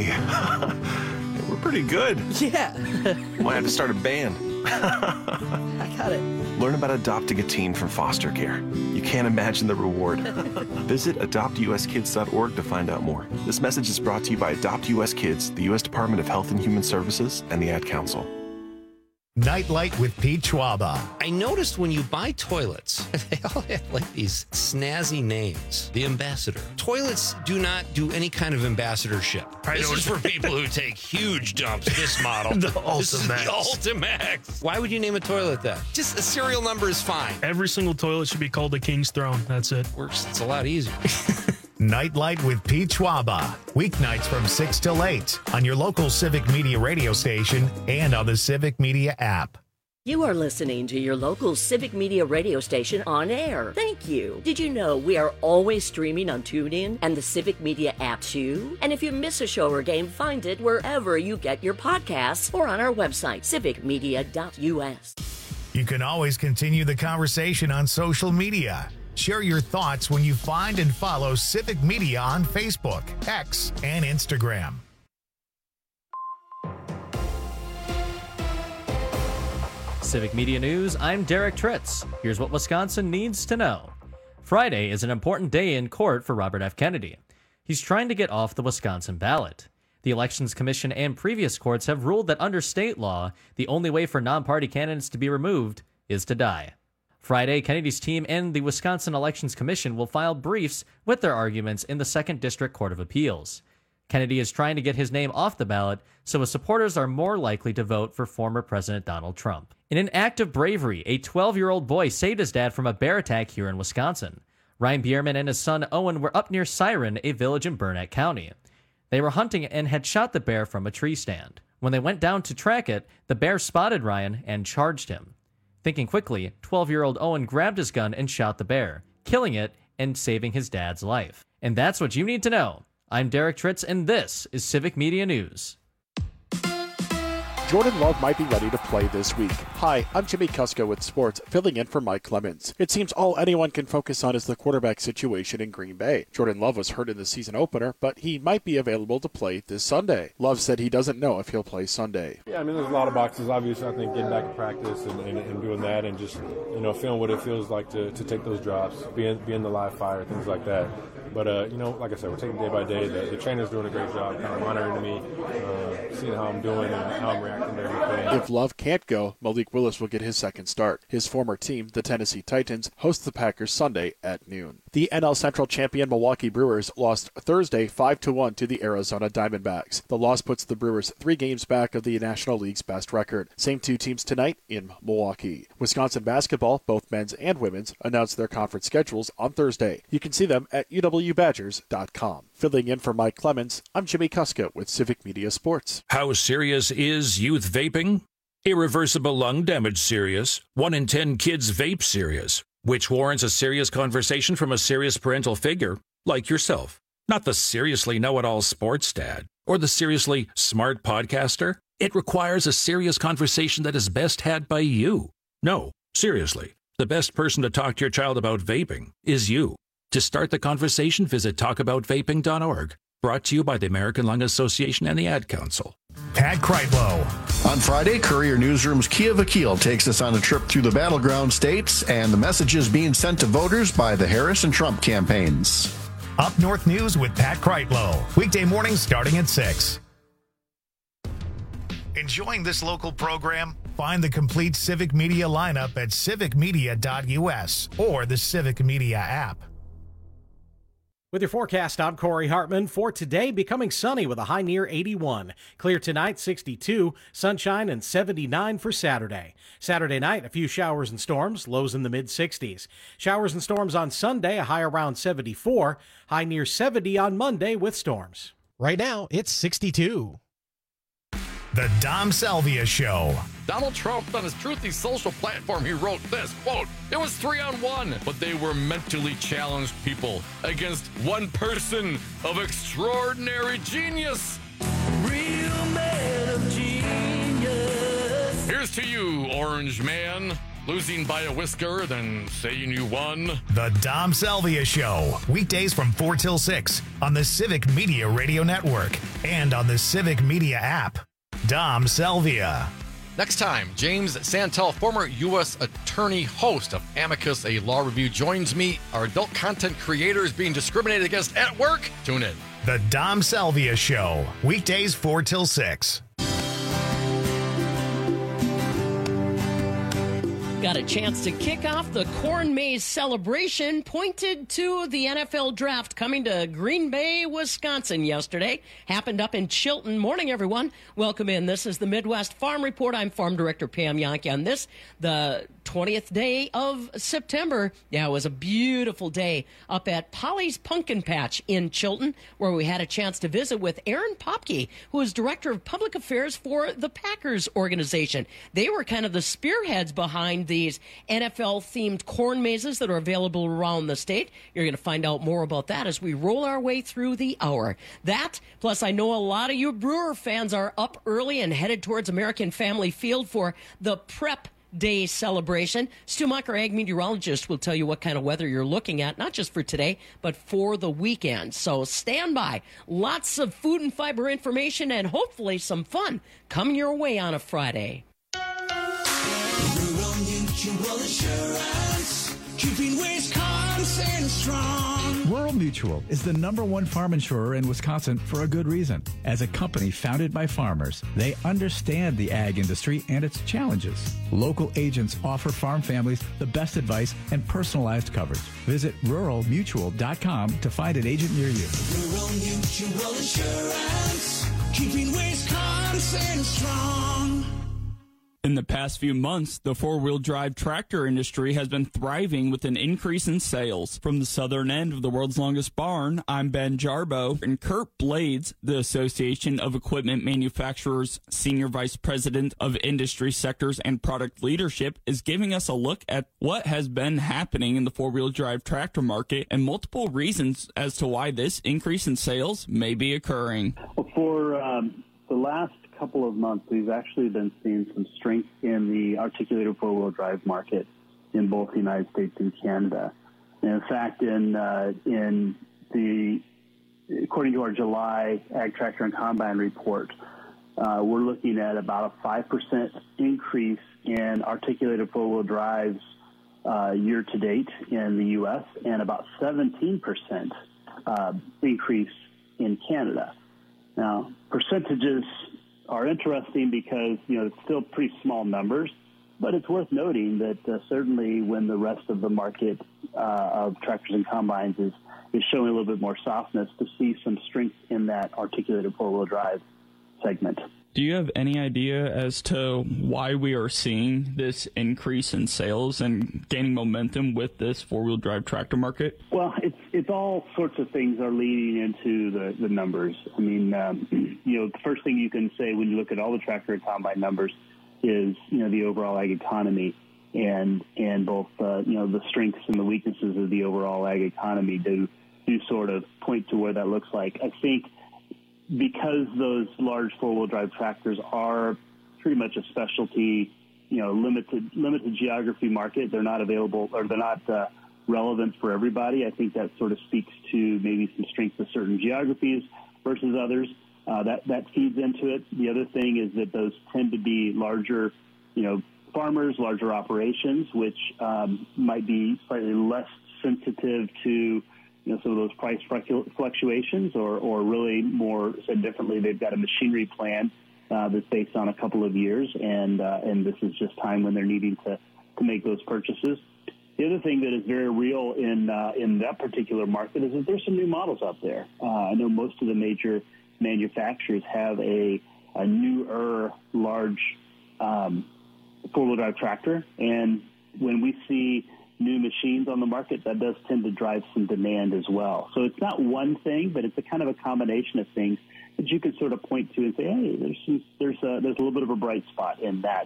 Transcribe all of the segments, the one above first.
Hey, we're pretty good. Yeah. Might have to start a band. I got it. Learn about adopting a teen from foster care. You can't imagine the reward. Visit adoptuskids.org to find out more. This message is brought to you by Adopt US Kids, the U.S. Department of Health and Human Services, and the Ad Council. Nightlight with Pete Schwaba. I noticed when you buy toilets, they all have like these snazzy names. The Ambassador. Toilets do not do any kind of ambassadorship. This is for people who take huge dumps. This model. The This is the Ultimax. Ultimax. Why would you name a toilet that? Just a serial number is fine. Every single toilet should be called the King's Throne. That's it. Works. It's a lot easier. Nightlight with Pete Schwaba. Weeknights from 6 till 8 on your local Civic Media radio station and on the Civic Media app. You are listening to your local Civic Media radio station on air. Thank you. Did you know we are always streaming on TuneIn and the Civic Media app too? And if you miss a show or game, find it wherever you get your podcasts or on our website, civicmedia.us. You can always continue the conversation on social media. Share your thoughts when you find and follow Civic Media on Facebook, X, and Instagram. Civic Media News, I'm Derek Tritz. Here's what Wisconsin needs to know. Friday is an important day in court for Robert F. Kennedy. He's trying to get off the Wisconsin ballot. The Elections Commission and previous courts have ruled that under state law, the only way for non-party candidates to be removed is to die. Friday, Kennedy's team and the Wisconsin Elections Commission will file briefs with their arguments in the 2nd District Court of Appeals. Kennedy is trying to get his name off the ballot, so his supporters are more likely to vote for former President Donald Trump. In an act of bravery, a 12-year-old boy saved his dad from a bear attack here in Wisconsin. Ryan Bierman and his son Owen were up near Siren, a village in Burnett County. They were hunting and had shot the bear from a tree stand. When they went down to track it, the bear spotted Ryan and charged him. Thinking quickly, 12-year-old Owen grabbed his gun and shot the bear, killing it and saving his dad's life. And that's what you need to know. I'm Derek Tritz, and this is Civic Media News. Jordan Love might be ready to play this week. Hi, I'm Jimmy Kusko with Sports, filling in for Mike Clemens. It seems all anyone can focus on is the quarterback situation in Green Bay. Jordan Love was hurt in the season opener, but he might be available to play this Sunday. Love said he doesn't know if he'll play Sunday. Yeah, I mean, there's a lot of boxes. Obviously, I think getting back to practice and doing that and just, feeling what it feels like to take those drops, be in the live fire, things like that. But, like I said, we're taking day by day. The trainer's doing a great job kind of monitoring me, seeing how I'm doing and how I'm reacting to everything. If Love can't go, Malik Willis will get his second start. His former team, the Tennessee Titans, host the Packers Sunday at noon. The NL Central champion Milwaukee Brewers lost Thursday 5-1 to the Arizona Diamondbacks. The loss puts the Brewers 3 games back of the National League's best record. Same 2 teams tonight in Milwaukee. Wisconsin basketball, both men's and women's, announced their conference schedules on Thursday. You can see them at uwbadgers.com. Filling in for Mike Clemens, I'm Jimmy Kuska with Civic Media Sports. How serious is youth vaping? Irreversible lung damage serious. 1 in 10 kids vape serious, which warrants a serious conversation from a serious parental figure like yourself. Not the seriously know-it-all sports dad or the seriously smart podcaster. It requires a serious conversation that is best had by you. No, seriously, the best person to talk to your child about vaping is you. To start the conversation, visit talkaboutvaping.org. Brought to you by the American Lung Association and the Ad Council. Pat Kreitlow. On Friday, Courier Newsroom's Kia Vakil takes us on a trip through the battleground states and the messages being sent to voters by the Harris and Trump campaigns. Up North News with Pat Kreitlow. Weekday mornings starting at 6. Enjoying this local program? Find the complete Civic Media lineup at civicmedia.us or the Civic Media app. With your forecast, I'm Corey Hartman. For today, becoming sunny with a high near 81. Clear tonight, 62. Sunshine and 79 for Saturday. Saturday night, a few showers and storms, lows in the mid-60s. Showers and storms on Sunday, a high around 74. High near 70 on Monday with storms. Right now, it's 62. The Dom Salvia Show. Donald Trump, on his Truthy social platform, he wrote this, quote, "It was 3-on-1, but they were mentally challenged people against one person of extraordinary genius." Real man of genius. Here's to you, Orange Man. losing by a whisker than saying you won. The Dom Salvia Show, weekdays from 4 till 6 on the Civic Media Radio Network and on the Civic Media app. Dom Salvia. Next time, James Santel, former U.S. attorney, host of Amicus, a law review, joins me. Are adult content creators being discriminated against at work? Tune in. The Dom Salvia Show, weekdays 4 till 6. Got a chance to kick off the Corn Maze celebration, pointed to the NFL draft coming to Green Bay, Wisconsin yesterday. Happened up in Chilton. Morning, everyone. Welcome in. This is the Midwest Farm Report. I'm Farm Director Pam Yankee on this, the 20th day of September. Yeah, it was a beautiful day up at Polly's Pumpkin Patch in Chilton, where we had a chance to visit with Aaron Popke, who is Director of Public Affairs for the Packers organization. They were kind of the spearheads behind these NFL-themed corn mazes that are available around the state. You're going to find out more about that as we roll our way through the hour. That, plus I know a lot of you Brewer fans are up early and headed towards American Family Field for the Prep Day celebration. Stu Mucker, ag meteorologist, will tell you what kind of weather you're looking at, not just for today, but for the weekend. So stand by. Lots of food and fiber information and hopefully some fun coming your way on a Friday. Rural Mutual Insurance, keeping Wisconsin strong. Rural Mutual is the #1 farm insurer in Wisconsin for a good reason. As a company founded by farmers, they understand the ag industry and its challenges. Local agents offer farm families the best advice and personalized coverage. Visit ruralmutual.com to find an agent near you. Rural Mutual Insurance, keeping Wisconsin strong. In the past few months, the four-wheel drive tractor industry has been thriving with an increase in sales. From the southern end of the world's longest barn, I'm Ben Jarbo, and Kurt Blades, the Association of Equipment Manufacturers Senior Vice President of Industry Sectors and Product Leadership, is giving us a look at what has been happening in the four-wheel drive tractor market and multiple reasons as to why this increase in sales may be occurring. For the last couple of months, we've actually been seeing some strength in the articulated four-wheel drive market in both the United States and Canada. And in fact, according to our July Ag Tractor and Combine report, we're looking at about a 5% increase in articulated four-wheel drives year to date in the U.S. and about 17% increase in Canada. Now, percentages are interesting because, it's still pretty small numbers, but it's worth noting that certainly when the rest of the market of tractors and combines is showing a little bit more softness, to see some strength in that articulated four-wheel drive segment. Do you have any idea as to why we are seeing this increase in sales and gaining momentum with this four-wheel drive tractor market? Well, it's all sorts of things are leading into the numbers. I mean, the first thing you can say when you look at all the tractor and combine numbers is, the overall ag economy and both, the strengths and the weaknesses of the overall ag economy do sort of point to where that looks like. I think because those large four-wheel drive tractors are pretty much a specialty, limited geography market, they're not available or they're not relevant for everybody. I think that sort of speaks to maybe some strength of certain geographies versus others. That feeds into it. The other thing is that those tend to be larger, farmers, larger operations, which might be slightly less sensitive to some of those price fluctuations, or really more said differently, they've got a machinery plan that's based on a couple of years, and this is just time when they're needing to make those purchases. The other thing that is very real in that particular market is that there's some new models out there. I know most of the major manufacturers have a newer, large four-wheel drive tractor, and when we see new machines on the market, that does tend to drive some demand as well. So it's not one thing, but it's a kind of a combination of things that you can sort of point to and say, hey, there's a little bit of a bright spot in that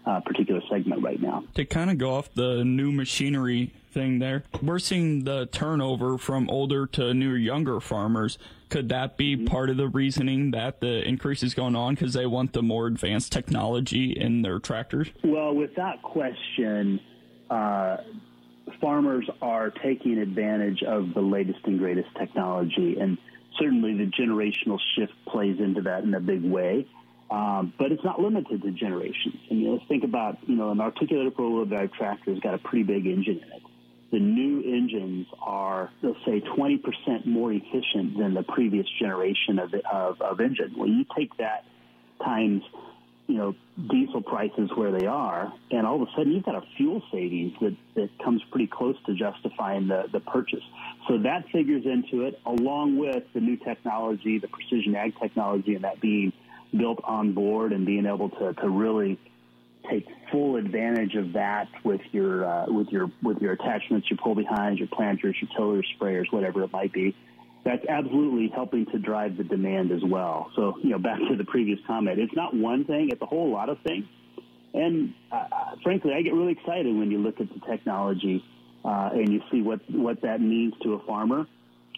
particular segment right now. To kind of go off the new machinery thing there, we're seeing the turnover from older to newer, younger farmers. Could that be part of the reasoning that the increase is going on because they want the more advanced technology in their tractors? Well, without question, farmers are taking advantage of the latest and greatest technology, and certainly the generational shift plays into that in a big way. But it's not limited to generations. I mean, let's think about, an articulated four-wheel drive tractor has got a pretty big engine in it. The new engines are, let's say, 20% more efficient than the previous generation of engine. When you take that times, diesel prices where they are, and all of a sudden you've got a fuel savings that comes pretty close to justifying the purchase. So that figures into it, along with the new technology, the precision ag technology, and that being built on board and being able to really take full advantage of that with your attachments, your pull behinds, your planters, your tillers, sprayers, whatever it might be. That's absolutely helping to drive the demand as well. So, back to the previous comment, it's not one thing, it's a whole lot of things. And frankly, I get really excited when you look at the technology and you see what that means to a farmer.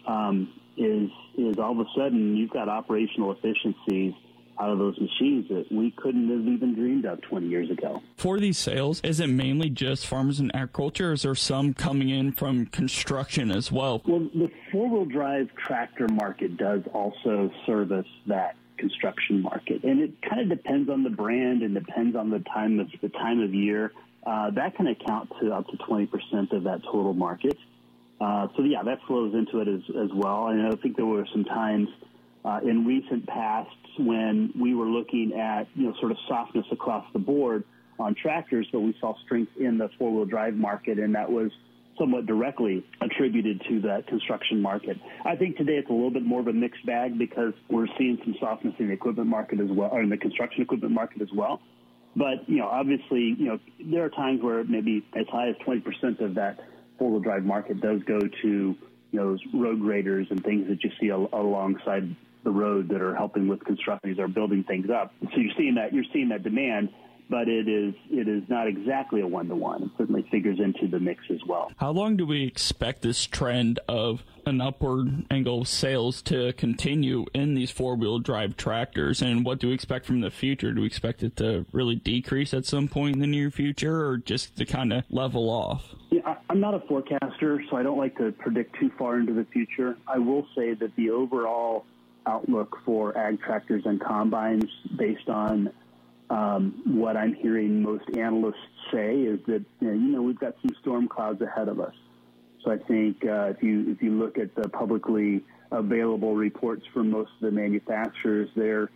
Is all of a sudden you've got operational efficiencies out of those machines that we couldn't have even dreamed of 20 years ago. For these sales, is it mainly just farmers and agriculture, or is there some coming in from construction as well? Well, the four-wheel drive tractor market does also service that construction market, and it kind of depends on the brand and depends on the time of year. That can account to up to 20% of that total market. That flows into it as well. And I think there were some times in recent past when we were looking at, sort of softness across the board on tractors, but we saw strength in the four-wheel drive market, and that was somewhat directly attributed to that construction market. I think today it's a little bit more of a mixed bag because we're seeing some softness in the equipment market as well, or in the construction equipment market as well. But, obviously, there are times where maybe as high as 20% of that four-wheel drive market does go to, those road graders and things that you see alongside the road that are helping with construction, are building things up. So you're seeing that demand, but it is not exactly a one-to-one. It certainly figures into the mix as well. How long do we expect this trend of an upward angle of sales to continue in these four-wheel drive tractors, and what do we expect from the future? Do we expect it to really decrease at some point in the near future, or just to kind of level off? Yeah, I'm not a forecaster, so I don't like to predict too far into the future. I will say that the overall outlook for ag tractors and combines, based on what I'm hearing most analysts say, is that we've got some storm clouds ahead of us. So I think if you look at the publicly available reports from most of the manufacturers, they're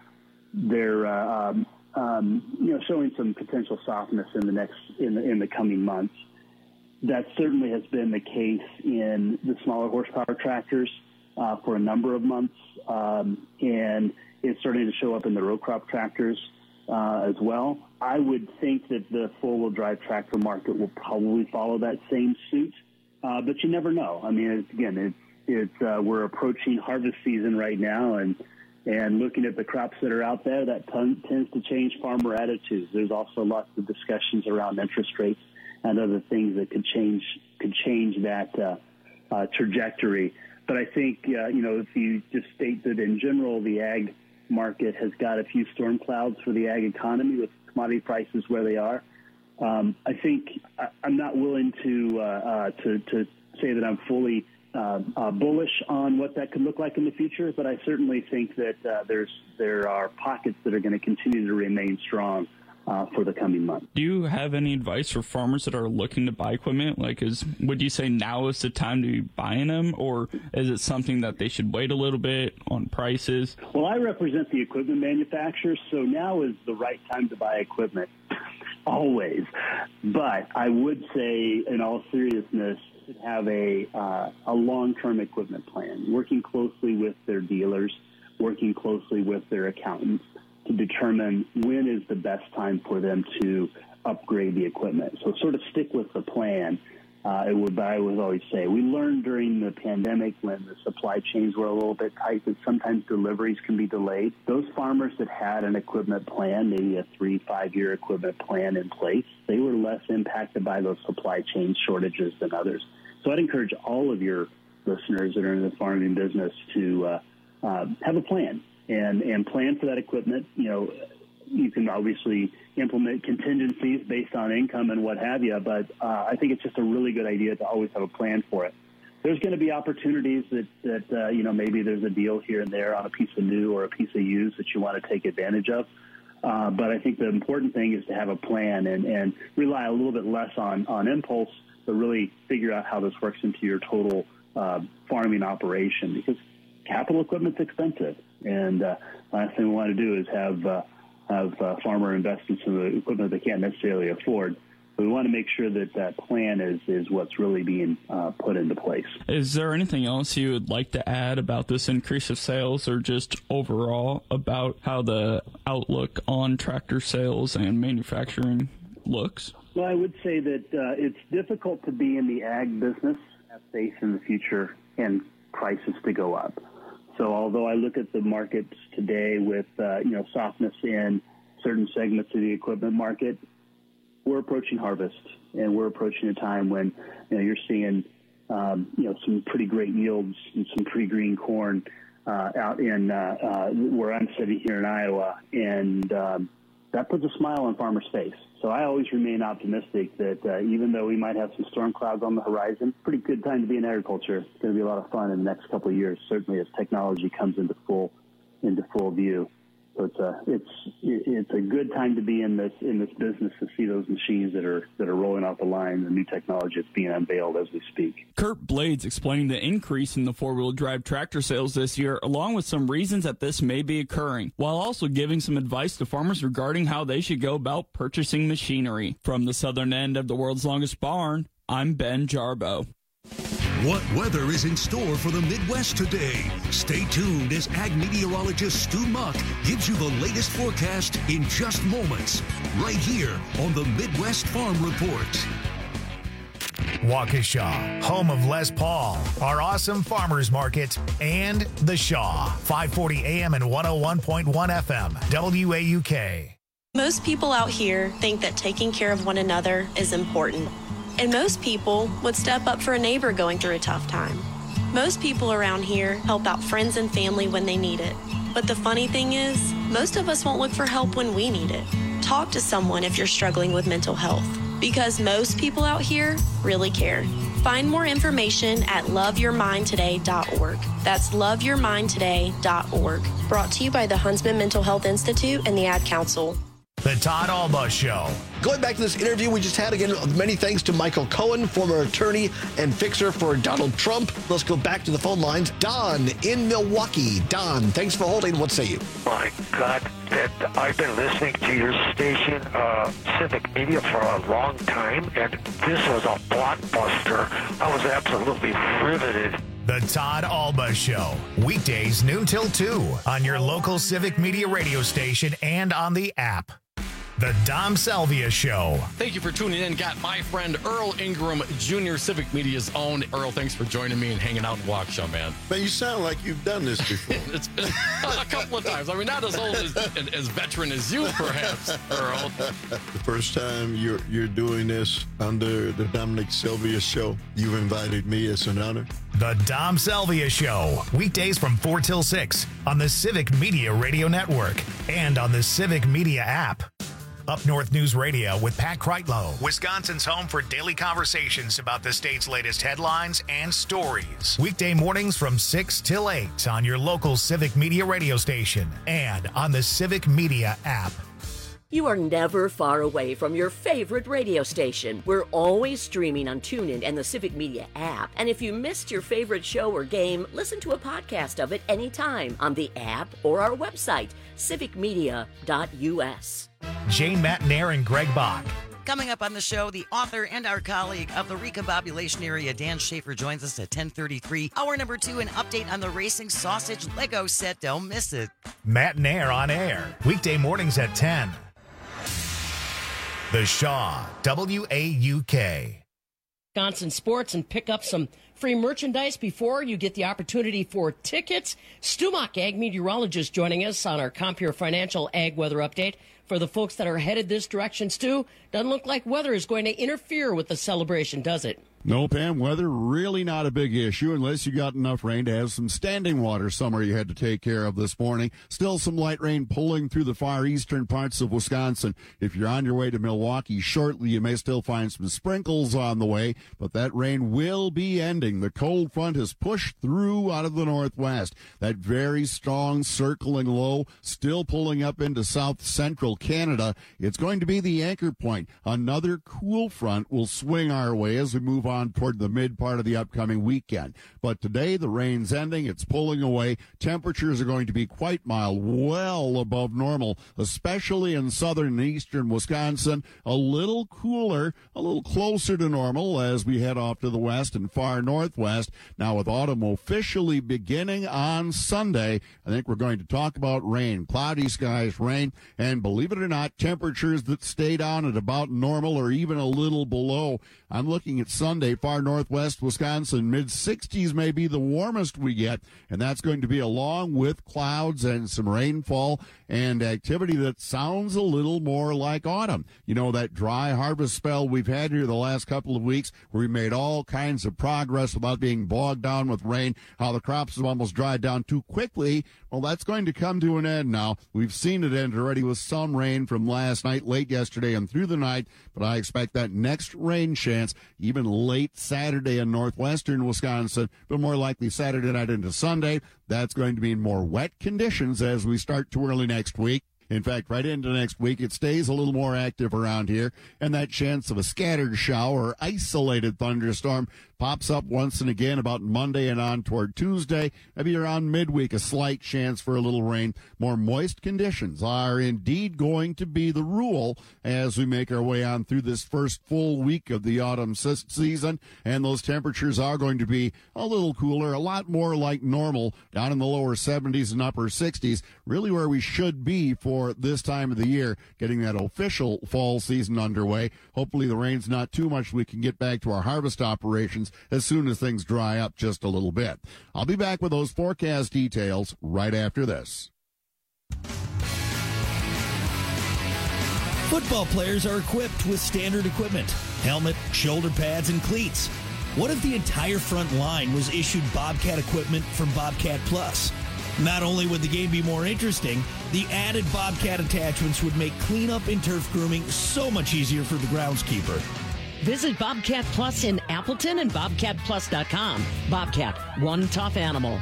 showing some potential softness in the coming months. That certainly has been the case in the smaller horsepower tractors for a number of months, and it's starting to show up in the row crop tractors as well. I would think that the four-wheel drive tractor market will probably follow that same suit, but you never know. I mean, we're approaching harvest season right now, and looking at the crops that are out there, that tends to change farmer attitudes. There's also lots of discussions around interest rates and other things that could change that trajectory. But I think, if you just state that in general, the ag market has got a few storm clouds for the ag economy with commodity prices where they are. I think I'm not willing to say that I'm fully bullish on what that could look like in the future, but I certainly think that there are pockets that are going to continue to remain strong for the coming months. Do you have any advice for farmers that are looking to buy equipment? Would you say now is the time to be buying them, or is it something that they should wait a little bit on prices? Well, I represent the equipment manufacturers, so now is the right time to buy equipment, always. But I would say, in all seriousness, to have a long-term equipment plan, working closely with their dealers, working closely with their accountants, to determine when is the best time for them to upgrade the equipment. So sort of stick with the plan But I would always say we learned during the pandemic when the supply chains were a little bit tight that sometimes deliveries can be delayed. Those farmers that had an equipment plan, maybe a 3-5 year equipment plan in place, they were less impacted by those supply chain shortages than others. So I'd encourage all of your listeners that are in the farming business to have a plan and plan for that equipment. You can obviously implement contingencies based on income and what have you, but I think it's just a really good idea to always have a plan for it. There's going to be opportunities that maybe there's a deal here and there on a piece of new or a piece of used that you want to take advantage of. But I think the important thing is to have a plan and rely a little bit less on impulse, but really figure out how this works into your total farming operation, because capital equipment's expensive. And last thing we want to do is have farmer invest in some of the equipment they can't necessarily afford. But we want to make sure that plan is what's really being put into place. Is there anything else you would like to add about this increase of sales, or just overall about how the outlook on tractor sales and manufacturing looks? Well, I would say that it's difficult to be in the ag business, have faith in the future, and prices to go up. So although I look at the markets today with, softness in certain segments of the equipment market, we're approaching harvest, and we're approaching a time when, you're seeing, some pretty great yields and some pretty green corn out in where I'm sitting here in Iowa, and that puts a smile on farmers' face. So I always remain optimistic that even though we might have some storm clouds on the horizon, pretty good time to be in agriculture. It's going to be a lot of fun in the next couple of years, certainly as technology comes into full view. So it's a good time to be in this business to see those machines that are rolling off the line, the new technology that's being unveiled as we speak. Kurt Blades explaining the increase in the four-wheel drive tractor sales this year, along with some reasons that this may be occurring, while also giving some advice to farmers regarding how they should go about purchasing machinery. From the southern end of the world's longest barn, I'm Ben Jarbo. What weather is in store for the Midwest today? Stay tuned as ag meteorologist Stu Muck gives you the latest forecast in just moments, right here on the Midwest Farm Report. Waukesha, home of Les Paul, our awesome farmers market, and The Shaw, 540 AM and 101.1 FM, WAUK. Most people out here think that taking care of one another is important. And most people would step up for a neighbor going through a tough time. Most people around here help out friends and family when they need it. But the funny thing is, most of us won't look for help when we need it. Talk to someone if you're struggling with mental health, because most people out here really care. Find more information at loveyourmindtoday.org. That's loveyourmindtoday.org. Brought to you by the Huntsman Mental Health Institute and the Ad Council. The Todd Alba Show. Going back to this interview we just had, again, many thanks to Michael Cohen, former attorney and fixer for Donald Trump. Let's go back to the phone lines. Don in Milwaukee. Don, thanks for holding. What say you? My God, I've been listening to your station, Civic Media, for a long time, and this was a blockbuster. I was absolutely riveted. The Todd Alba Show. Weekdays noon till 2 on your local Civic Media radio station and on the app. The Dom Salvia Show. Thank you for tuning in. Got my friend Earl Ingram Jr., Civic Media's own. Earl, thanks for joining me and hanging out in Waukesha, man. Man, you sound like you've done this before. It's been a couple of times. I mean, not as old as veteran as you, perhaps, Earl. The first time you're doing this under the Dominic Sylvia Show, you invited me. It's an honor. The Dom Salvia Show. Weekdays from 4 till 6 on the Civic Media Radio Network and on the Civic Media app. Up North News Radio with Pat Kreitlow, Wisconsin's home for daily conversations about the state's latest headlines and stories. Weekday mornings from 6 till 8 on your local Civic Media radio station and on the Civic Media app. You are never far away from your favorite radio station. We're always streaming on TuneIn and the Civic Media app. And if you missed your favorite show or game, listen to a podcast of it anytime on the app or our website, civicmedia.us. Jane Matnair and Greg Bach. Coming up on the show, the author and our colleague of the recombobulation area, Dan Schaefer, joins us at 10:33. Hour number 2, an update on the Racing Sausage Lego set. Don't miss it. Matnair on air. Weekday mornings at 10. The Shaw, WAUK. Wisconsin Sports and pick up some free merchandise before you get the opportunity for tickets. Stu Muck, ag meteorologist, joining us on our Compeer Financial Ag Weather Update. For the folks that are headed this direction, Stu, doesn't look like weather is going to interfere with the celebration, does it? No, Pam, weather really not a big issue unless you got enough rain to have some standing water somewhere you had to take care of this morning. Still some light rain pulling through the far eastern parts of Wisconsin. If you're on your way to Milwaukee shortly, you may still find some sprinkles on the way, but that rain will be ending. The cold front has pushed through out of the northwest. That very strong circling low still pulling up into south central Canada. It's going to be the anchor point. Another cool front will swing our way as we move on toward the mid part of the upcoming weekend. But today the rain's ending. It's pulling away. Temperatures are going to be quite mild, well above normal, especially in southern and eastern Wisconsin. A little cooler, a little closer to normal as we head off to the west and far northwest. Now with autumn officially beginning on Sunday, I think we're going to talk about rain, cloudy skies, rain, and believe it or not, temperatures that stay down at about normal or even a little below. I'm looking at Sunday, far northwest Wisconsin, mid-60s may be the warmest we get, and that's going to be along with clouds and some rainfall and activity that sounds a little more like autumn. You know, that dry harvest spell we've had here the last couple of weeks where we made all kinds of progress without being bogged down with rain, how the crops have almost dried down too quickly. Well, that's going to come to an end now. We've seen it end already with some rain from last night, late yesterday, and through the night, but I expect that next rain chance even late Saturday in northwestern Wisconsin, but more likely Saturday night into Sunday. That's going to mean more wet conditions as we start too early next week. In fact, right into next week, it stays a little more active around here, and that chance of a scattered shower or isolated thunderstorm pops up once and again about Monday and on toward Tuesday. Maybe around midweek, a slight chance for a little rain. More moist conditions are indeed going to be the rule as we make our way on through this first full week of the autumn season, and those temperatures are going to be a little cooler, a lot more like normal, down in the lower 70s and upper 60s, really where we should be for this time of the year, getting that official fall season underway. Hopefully the rain's not too much. We can get back to our harvest operations as soon as things dry up just a little bit. I'll be back with those forecast details right after this. Football players are equipped with standard equipment, helmet, shoulder pads, and cleats. What if the entire front line was issued Bobcat equipment from Bobcat Plus? Not only would the game be more interesting, the added Bobcat attachments would make cleanup and turf grooming so much easier for the groundskeeper. Visit Bobcat Plus in Appleton and BobcatPlus.com. Bobcat, one tough animal.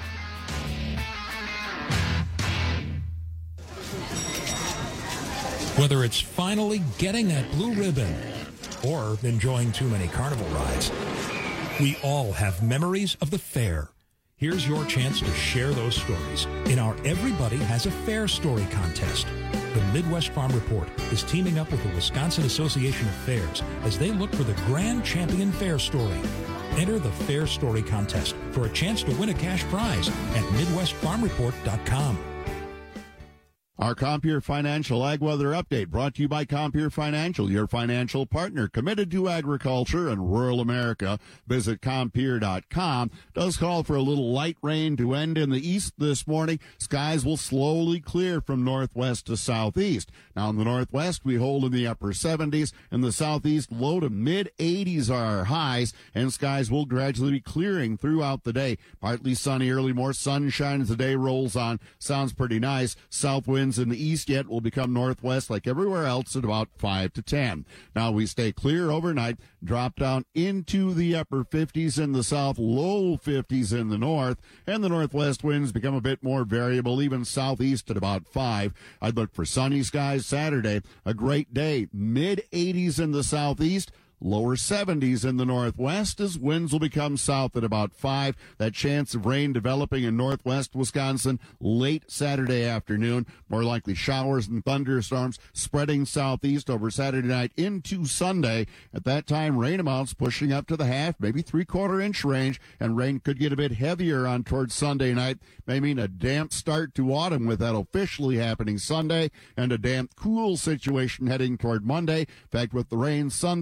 Whether it's finally getting that blue ribbon or enjoying too many carnival rides, we all have memories of the fair. Here's your chance to share those stories in our Everybody Has a Fair Story contest. The Midwest Farm Report is teaming up with the Wisconsin Association of Fairs as they look for the Grand Champion Fair Story. Enter the Fair Story contest for a chance to win a cash prize at MidwestFarmReport.com. Our Compeer Financial Ag Weather Update brought to you by Compeer Financial, your financial partner committed to agriculture and rural America. Visit Compeer.com. Does call for a little light rain to end in the east this morning. Skies will slowly clear from northwest to southeast. Now in the northwest, we hold in the upper 70s. In the southeast, low to mid-80s are our highs, and skies will gradually be clearing throughout the day. Partly sunny early, more sunshine as the day rolls on. Sounds pretty nice. South winds in the east yet will become northwest like everywhere else at about 5 to 10. Now we stay clear overnight, drop down into the upper 50s in the south, low 50s in the north, and the northwest winds become a bit more variable, even southeast at about 5. I'd look for sunny skies Saturday, a great day, mid-80s in the southeast, lower 70s in the northwest as winds will become south at about 5. That chance of rain developing in northwest Wisconsin late Saturday afternoon. More likely showers and thunderstorms spreading southeast over Saturday night into Sunday. At that time, rain amounts pushing up to the half, maybe 3/4 inch range, and rain could get a bit heavier on towards Sunday night. May mean a damp start to autumn with that officially happening Sunday, and a damp, cool situation heading toward Monday. In fact, with the rain Sunday,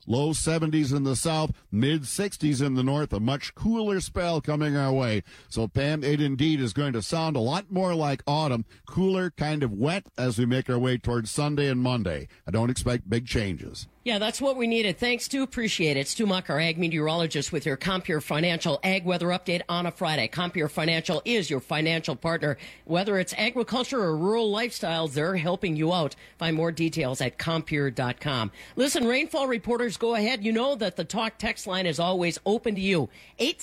low 70s in the south, mid 60s in the north, a much cooler spell coming our way. So, Pam, it indeed is going to sound a lot more like autumn, cooler, kind of wet as we make our way towards Sunday and Monday. I don't expect big changes. Yeah, that's what we needed. Thanks, Stu. Appreciate it. Stu Muck, our ag meteorologist, with your Compeer Financial Ag Weather Update on a Friday. Compeer Financial is your financial partner. Whether it's agriculture or rural lifestyles, they're helping you out. Find more details at Compeer.com. Listen, rainfall reporters, go ahead. You know that the talk text line is always open to you.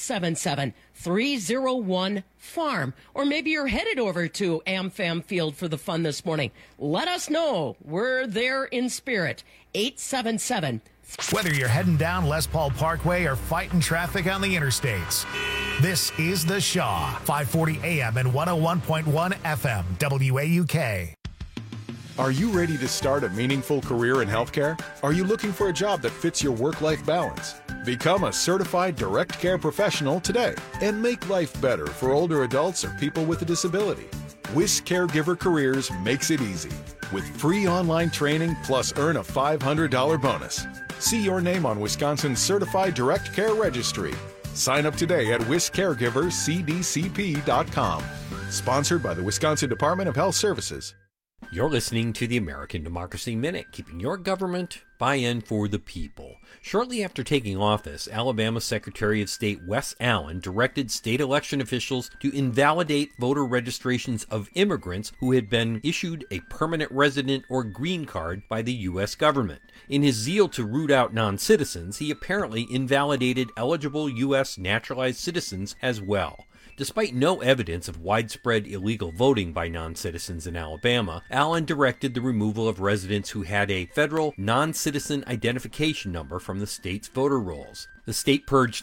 877-301-FARM. Or maybe you're headed over to AmFam Field for the fun this morning. Let us know. We're there in spirit. 877. Whether you're heading down Les Paul Parkway or fighting traffic on the interstates, this is The Shaw, 540 AM and 101.1 FM, WAUK. Are you ready to start a meaningful career in healthcare? Are you looking for a job that fits your work-life balance? Become a certified direct care professional today and make life better for older adults or people with a disability. WIS Caregiver Careers makes it easy with free online training plus earn a $500 bonus. See your name on Wisconsin's Certified Direct Care Registry. Sign up today at wiscaregivercdcp.com. Sponsored by the Wisconsin Department of Health Services. You're listening to the American Democracy Minute, keeping your government buy-in for the people. Shortly after taking office, Alabama Secretary of State Wes Allen directed state election officials to invalidate voter registrations of immigrants who had been issued a permanent resident or green card by the U.S. government. In his zeal to root out non-citizens, he apparently invalidated eligible U.S. naturalized citizens as well. Despite no evidence of widespread illegal voting by non-citizens in Alabama, Allen directed the removal of residents who had a federal non-citizen identification number from the state's voter rolls. The state purged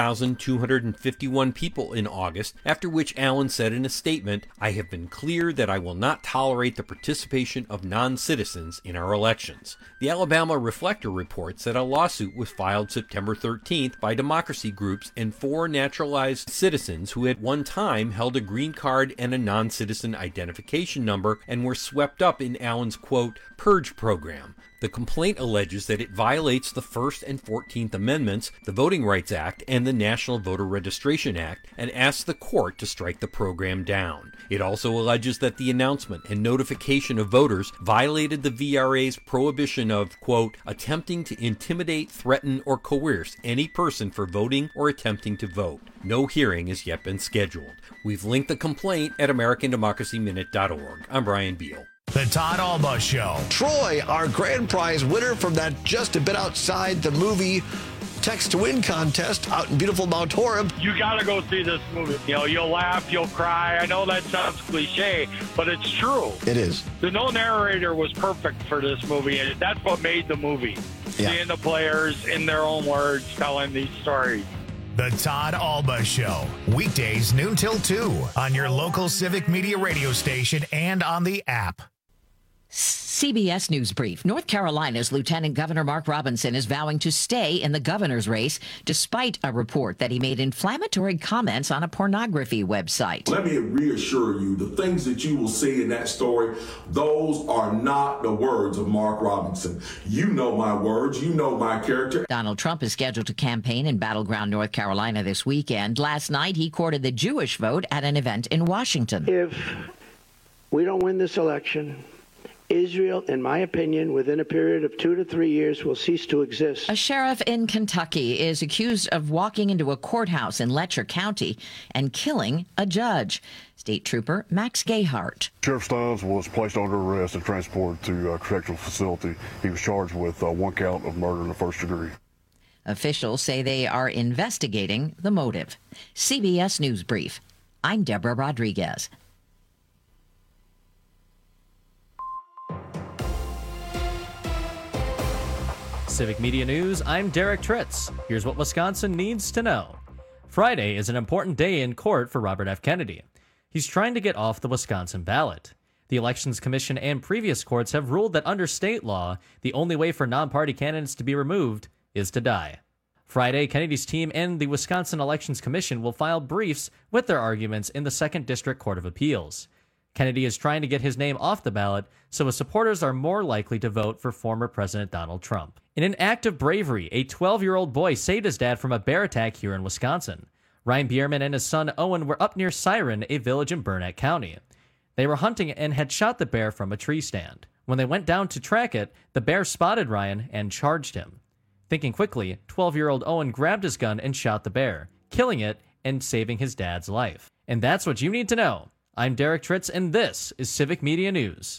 3,251 people in August, after which Allen said in a statement, "I have been clear that I will not tolerate the participation of non-citizens in our elections." The Alabama Reflector reports that a lawsuit was filed September 13th by democracy groups and 4 naturalized citizens who had one time held a green card and a non-citizen identification number and were swept up in Allen's, quote, purge program. The complaint alleges that it violates the First and 14th Amendments, the Voting Rights Act, and the National Voter Registration Act, and asks the court to strike the program down. It also alleges that the announcement and notification of voters violated the VRA's prohibition of, quote, attempting to intimidate, threaten, or coerce any person for voting or attempting to vote. No hearing has yet been scheduled. We've linked the complaint at AmericanDemocracyMinute.org. I'm Brian Beal. The Todd Alba Show. Troy, our grand prize winner from that Just a Bit Outside the Movie Text to Win contest out in beautiful Mount Horeb. You got to go see this movie. You know, you'll laugh, you'll cry. I know that sounds cliche, but it's true. It is. The no narrator was perfect for this movie, and that's what made the movie. Yeah. Seeing the players in their own words telling these stories. The Todd Alba Show. Weekdays noon till 2 on your local Civic Media radio station and on the app. CBS News Brief. North Carolina's Lieutenant Governor Mark Robinson is vowing to stay in the governor's race despite a report that he made inflammatory comments on a pornography website. Let me reassure you, the things that you will see in that story, those are not the words of Mark Robinson. You know my words. You know my character. Donald Trump is scheduled to campaign in battleground North Carolina this weekend. Last night, he courted the Jewish vote at an event in Washington. If we don't win this election, Israel, in my opinion, within a period of 2 to 3 years, will cease to exist. A sheriff in Kentucky is accused of walking into a courthouse in Letcher County and killing a judge. State Trooper Max Gayhart. Sheriff Steins was placed under arrest and transported to a correctional facility. He was charged with 1 count of murder in the first degree. Officials say they are investigating the motive. CBS News Brief. I'm Deborah Rodriguez. Civic Media News, I'm Derek Tritz. Here's what Wisconsin needs to know. Friday is an important day in court for Robert F. Kennedy. He's trying to get off the Wisconsin ballot. The Elections Commission and previous courts have ruled that under state law, the only way for non-party candidates to be removed is to die. Friday, Kennedy's team and the Wisconsin Elections Commission will file briefs with their arguments in the 2nd District Court of Appeals. Kennedy is trying to get his name off the ballot, so his supporters are more likely to vote for former President Donald Trump. In an act of bravery, a 12-year-old boy saved his dad from a bear attack here in Wisconsin. Ryan Bierman and his son Owen were up near Siren, a village in Burnett County. They were hunting and had shot the bear from a tree stand. When they went down to track it, the bear spotted Ryan and charged him. Thinking quickly, 12-year-old Owen grabbed his gun and shot the bear, killing it and saving his dad's life. And that's what you need to know. I'm Derek Tritz, and this is Civic Media News.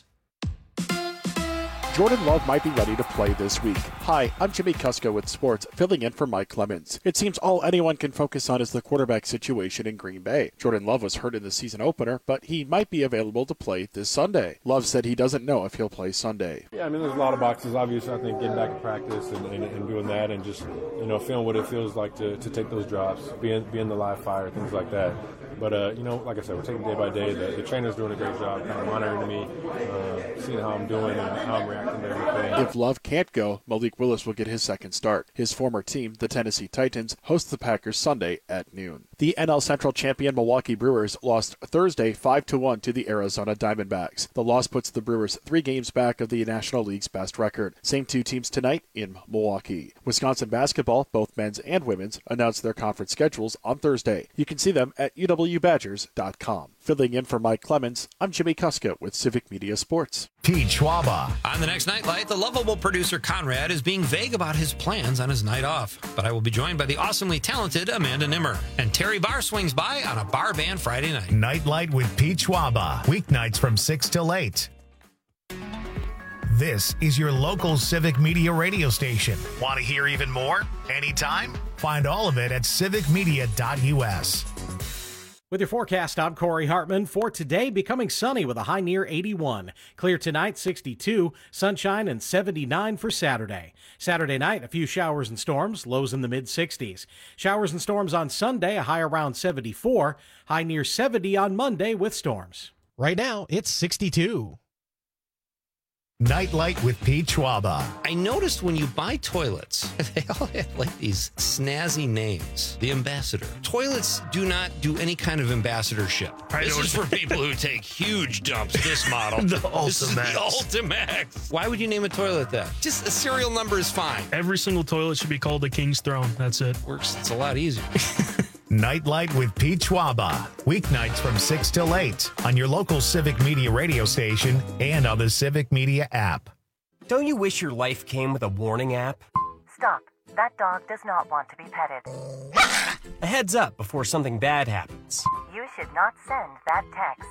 Jordan Love might be ready to play this week. Hi, I'm Jimmy Kuska with sports, filling in for Mike Clemens. It seems all anyone can focus on is the quarterback situation in Green Bay. Jordan Love was hurt in the season opener, but he might be available to play this Sunday. Love said he doesn't know if he'll play Sunday. Yeah, I mean, there's a lot of boxes. Obviously, I think getting back to practice and doing that and just, feeling what it feels like to take those drops, be in the live fire, things like that. But, like I said, we're taking day by day. The trainer's doing a great job kind of monitoring me, seeing how I'm doing and how I'm reacting to everything. If Love can't go, Malik Willis will get his second start. His former team, the Tennessee Titans, host the Packers Sunday at noon. The NL Central champion Milwaukee Brewers lost Thursday 5-1 to the Arizona Diamondbacks. The loss puts the Brewers 3 games back of the National League's best record. Same two teams tonight in Milwaukee. Wisconsin basketball, both men's and women's, announced their conference schedules on Thursday. You can see them at uwbadgers.com. Filling in for Mike Clemens, I'm Jimmy Kuska with Civic Media Sports. Pete Schwaba. On the next Nightlight, the lovable producer Conrad is being vague about his plans on his night off. But I will be joined by the awesomely talented Amanda Nimmer. And Terry Barr swings by on a bar band Friday night. Nightlight with Pete Schwaba. Weeknights from 6 till 8. This is your local Civic Media radio station. Want to hear even more? Anytime? Find all of it at civicmedia.us. With your forecast, I'm Corey Hartman. For today, becoming sunny with a high near 81. Clear tonight, 62. Sunshine and 79 for Saturday. Saturday night, a few showers and storms, lows in the mid-60s. Showers and storms on Sunday, a high around 74. High near 70 on Monday with storms. Right now, it's 62. Nightlight with Pete Schwaba. I noticed when you buy toilets, they all have like these snazzy names. The Ambassador. Toilets do not do any kind of ambassadorship. This is for people who take huge dumps, this model. The This is the Ultimax. Ultimax. Why would you name a toilet that? Just a serial number is fine. Every single toilet should be called the King's Throne. That's it. Works. It's a lot easier. Nightlight with Pete Schwaba. Weeknights from 6 till 8 on your local Civic Media radio station and on the Civic Media app. Don't you wish your life came with a warning app? Stop. That dog does not want to be petted. A heads up before something bad happens. You should not send that text.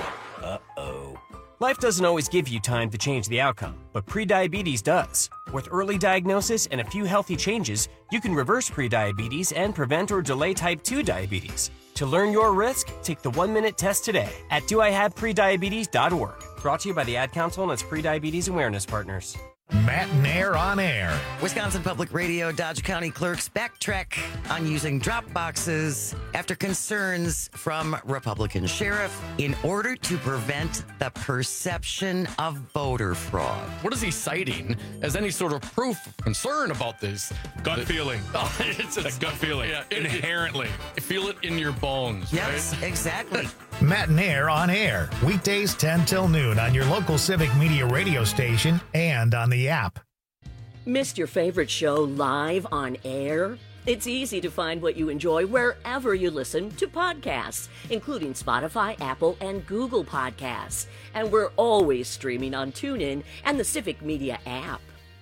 Uh-oh. Life doesn't always give you time to change the outcome, but prediabetes does. With early diagnosis and a few healthy changes, you can reverse prediabetes and prevent or delay type 2 diabetes. To learn your risk, take the 1-minute test today at doihaveprediabetes.org. Brought to you by the Ad Council and its prediabetes awareness partners. Matt Nair on air. Wisconsin Public Radio Dodge County clerks backtrack on using drop boxes after concerns from Republican sheriff in order to prevent the perception of voter fraud. What is he citing as any sort of proof of concern about this? Gut feeling. Oh, it's a gut feeling. Yeah, Inherently. Feel it in your bones, yes, right? Exactly. Matt Nair on air. Weekdays 10 till noon on your local Civic Media radio station and on the app. Missed your favorite show live on air? It's easy to find what you enjoy wherever you listen to podcasts, including Spotify, Apple, and Google Podcasts. And we're always streaming on TuneIn and the Civic Media app.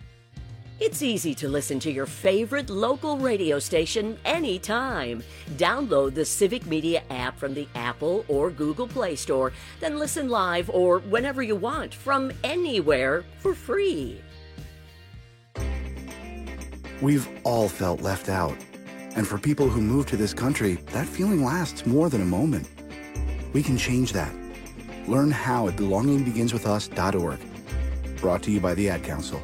It's easy to listen to your favorite local radio station anytime. Download the Civic Media app from the Apple or Google Play Store, then listen live or whenever you want from anywhere for free. We've all felt left out. And for people who move to this country, that feeling lasts more than a moment. We can change that. Learn how at belongingbeginswithus.org. Brought to you by the Ad Council.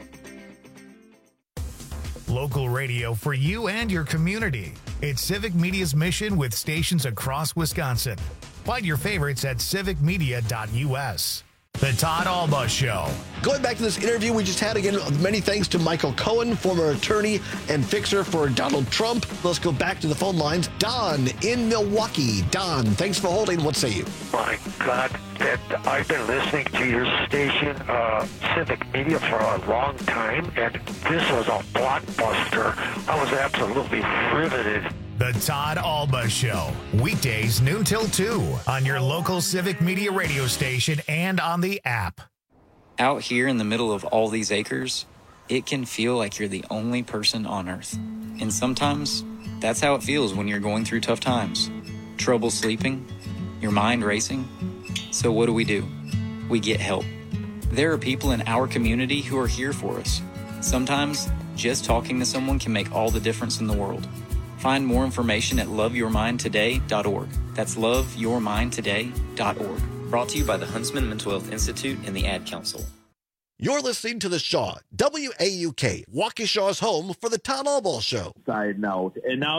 Local radio for you and your community. It's Civic Media's mission with stations across Wisconsin. Find your favorites at civicmedia.us. The Todd Alba Show. Going back to this interview we just had, again, many thanks to Michael Cohen, former attorney and fixer for Donald Trump. Let's go back to the phone lines. Don in Milwaukee. Don, thanks for holding. What say you? My God, that I've been listening to your station, Civic Media, for a long time, and this was a blockbuster. I was absolutely riveted. The Todd Alba Show, weekdays noon till 2 on your local Civic Media radio station and on the app. Out here in the middle of all these acres, it can feel like you're the only person on Earth. And sometimes, that's how it feels when you're going through tough times. Trouble sleeping, your mind racing. So what do? We get help. There are people in our community who are here for us. Sometimes, just talking to someone can make all the difference in the world. Find more information at loveyourmindtoday.org. That's loveyourmindtoday.org. Brought to you by the Huntsman Mental Health Institute and the Ad Council. You're listening to The Shaw, WAUK, Waukesha's home for the Todd Alba Show. Side note, and now...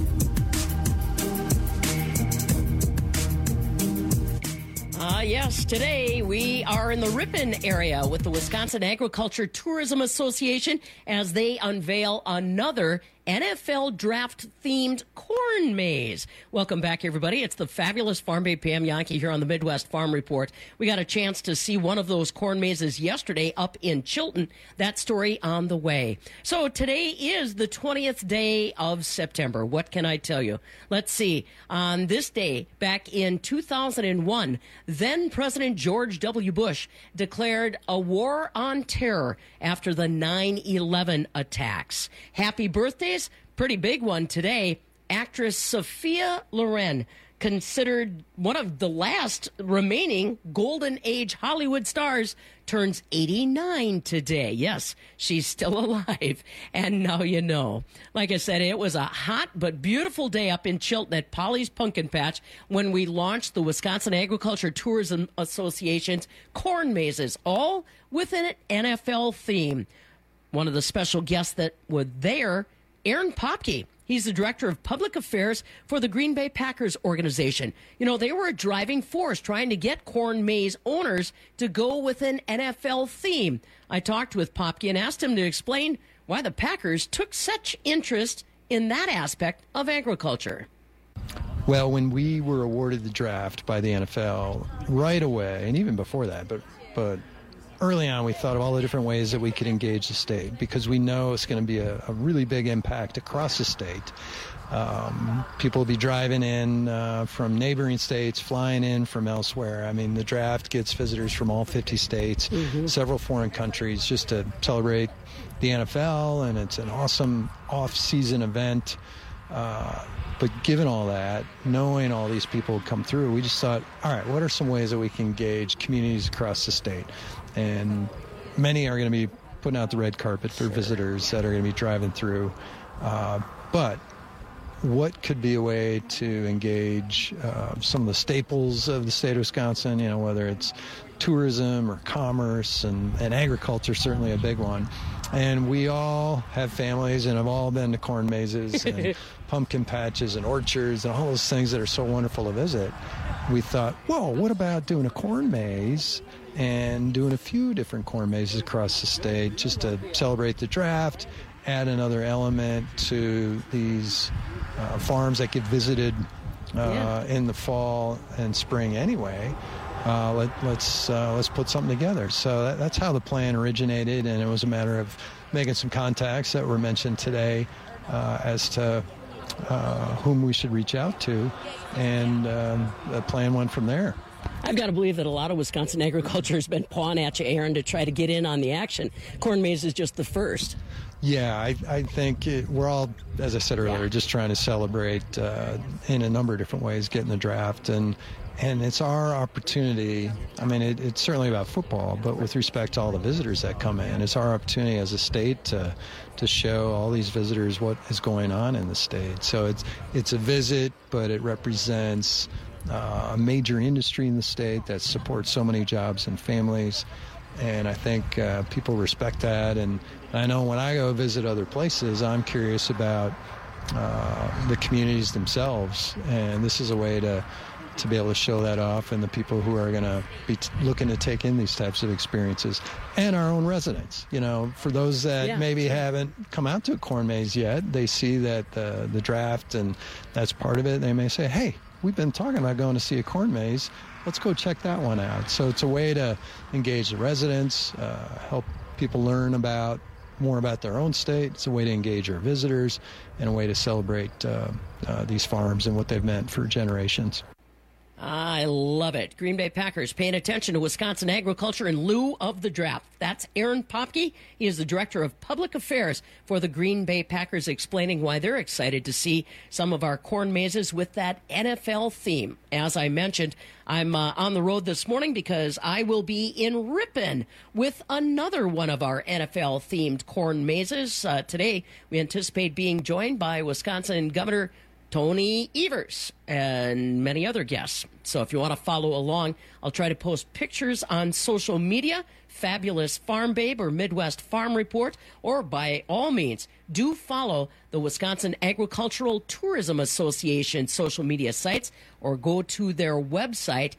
Yes, today we are in the Ripon area with the Wisconsin Agriculture Tourism Association as they unveil another NFL draft-themed corn maze. Welcome back, everybody. It's the fabulous Farm Babe Pam Jahnke here on the Midwest Farm Report. We got a chance to see one of those corn mazes yesterday up in Chilton. That story on the way. So today is the 20th day of September. What can I tell you? Let's see. On this day, back in 2001, then President George W. Bush declared a war on terror after the 9/11 attacks. Happy birthdays. Pretty big one today. Actress Sophia Loren, considered one of the last remaining Golden Age Hollywood stars, turns 89 today. Yes, she's still alive. And now you know. Like I said, it was a hot but beautiful day up in Chilton at Polly's Pumpkin Patch when we launched the Wisconsin Agriculture Tourism Association's corn mazes, all with an NFL theme. One of the special guests that were there, Aaron Popke. He's the director of public affairs for the Green Bay Packers organization. You know, they were a driving force trying to get corn maze owners to go with an NFL theme. I talked with Popke and asked him to explain why the Packers took such interest in that aspect of agriculture. Well, when we were awarded the draft by the NFL right away, and even before that, but early on, we thought of all the different ways that we could engage the state because we know it's going to be a really big impact across the state. People will be driving in from neighboring states, flying in from elsewhere. I mean, the draft gets visitors from all 50 states, several foreign countries, just to celebrate the NFL, and it's an awesome off-season event. But given all that, knowing all these people would come through, we just thought, all right, what are some ways that we can engage communities across the state? And many are going to be putting out the red carpet for visitors that are going to be driving through. But what could be a way to engage some of the staples of the state of Wisconsin, you know, whether it's tourism or commerce, and agriculture, certainly a big one. And we all have families and have all been to corn mazes and pumpkin patches and orchards and all those things that are so wonderful to visit. We thought, well, what about doing a corn maze and doing a few different corn mazes across the state just to celebrate the draft, add another element to these farms that get visited in the fall and spring anyway. Let's put something together. So that's how the plan originated, and it was a matter of making some contacts that were mentioned today as to whom we should reach out to, and the plan went from there. I've got to believe that a lot of Wisconsin agriculture has been pawing at you, Aaron, to try to get in on the action. Corn maze is just the first. Yeah, I think we're all, as I said earlier, just trying to celebrate in a number of different ways, getting the draft, and it's our opportunity. I mean, it's certainly about football, but with respect to all the visitors that come in, it's our opportunity as a state to show all these visitors what is going on in the state. So it's a visit, but it represents a major industry in the state that supports so many jobs and families. And I think people respect that. And I know when I go visit other places, I'm curious about the communities themselves. And this is a way to be able to show that off, and the people who are going to be looking to take in these types of experiences, and our own residents. You know, for those that maybe haven't come out to a corn maze yet, they see that the draft and that's part of it. They may say, hey, we've been talking about going to see a corn maze. let's go check that one out. So it's a way to engage the residents, help people learn more about their own state. It's a way to engage our visitors and a way to celebrate these farms and what they've meant for generations. I love it. Green Bay Packers paying attention to Wisconsin agriculture in lieu of the draft. That's Aaron Popke. He is the Director of Public Affairs for the Green Bay Packers, explaining why they're excited to see some of our corn mazes with that NFL theme. As I mentioned, I'm on the road this morning because I will be in Ripon with another one of our NFL-themed corn mazes. Today, we anticipate being joined by Wisconsin Governor Tony Evers, and many other guests. So if you want to follow along, I'll try to post pictures on social media, Fabulous Farm Babe or Midwest Farm Report, or by all means, do follow the Wisconsin Agricultural Tourism Association social media sites, or go to their website,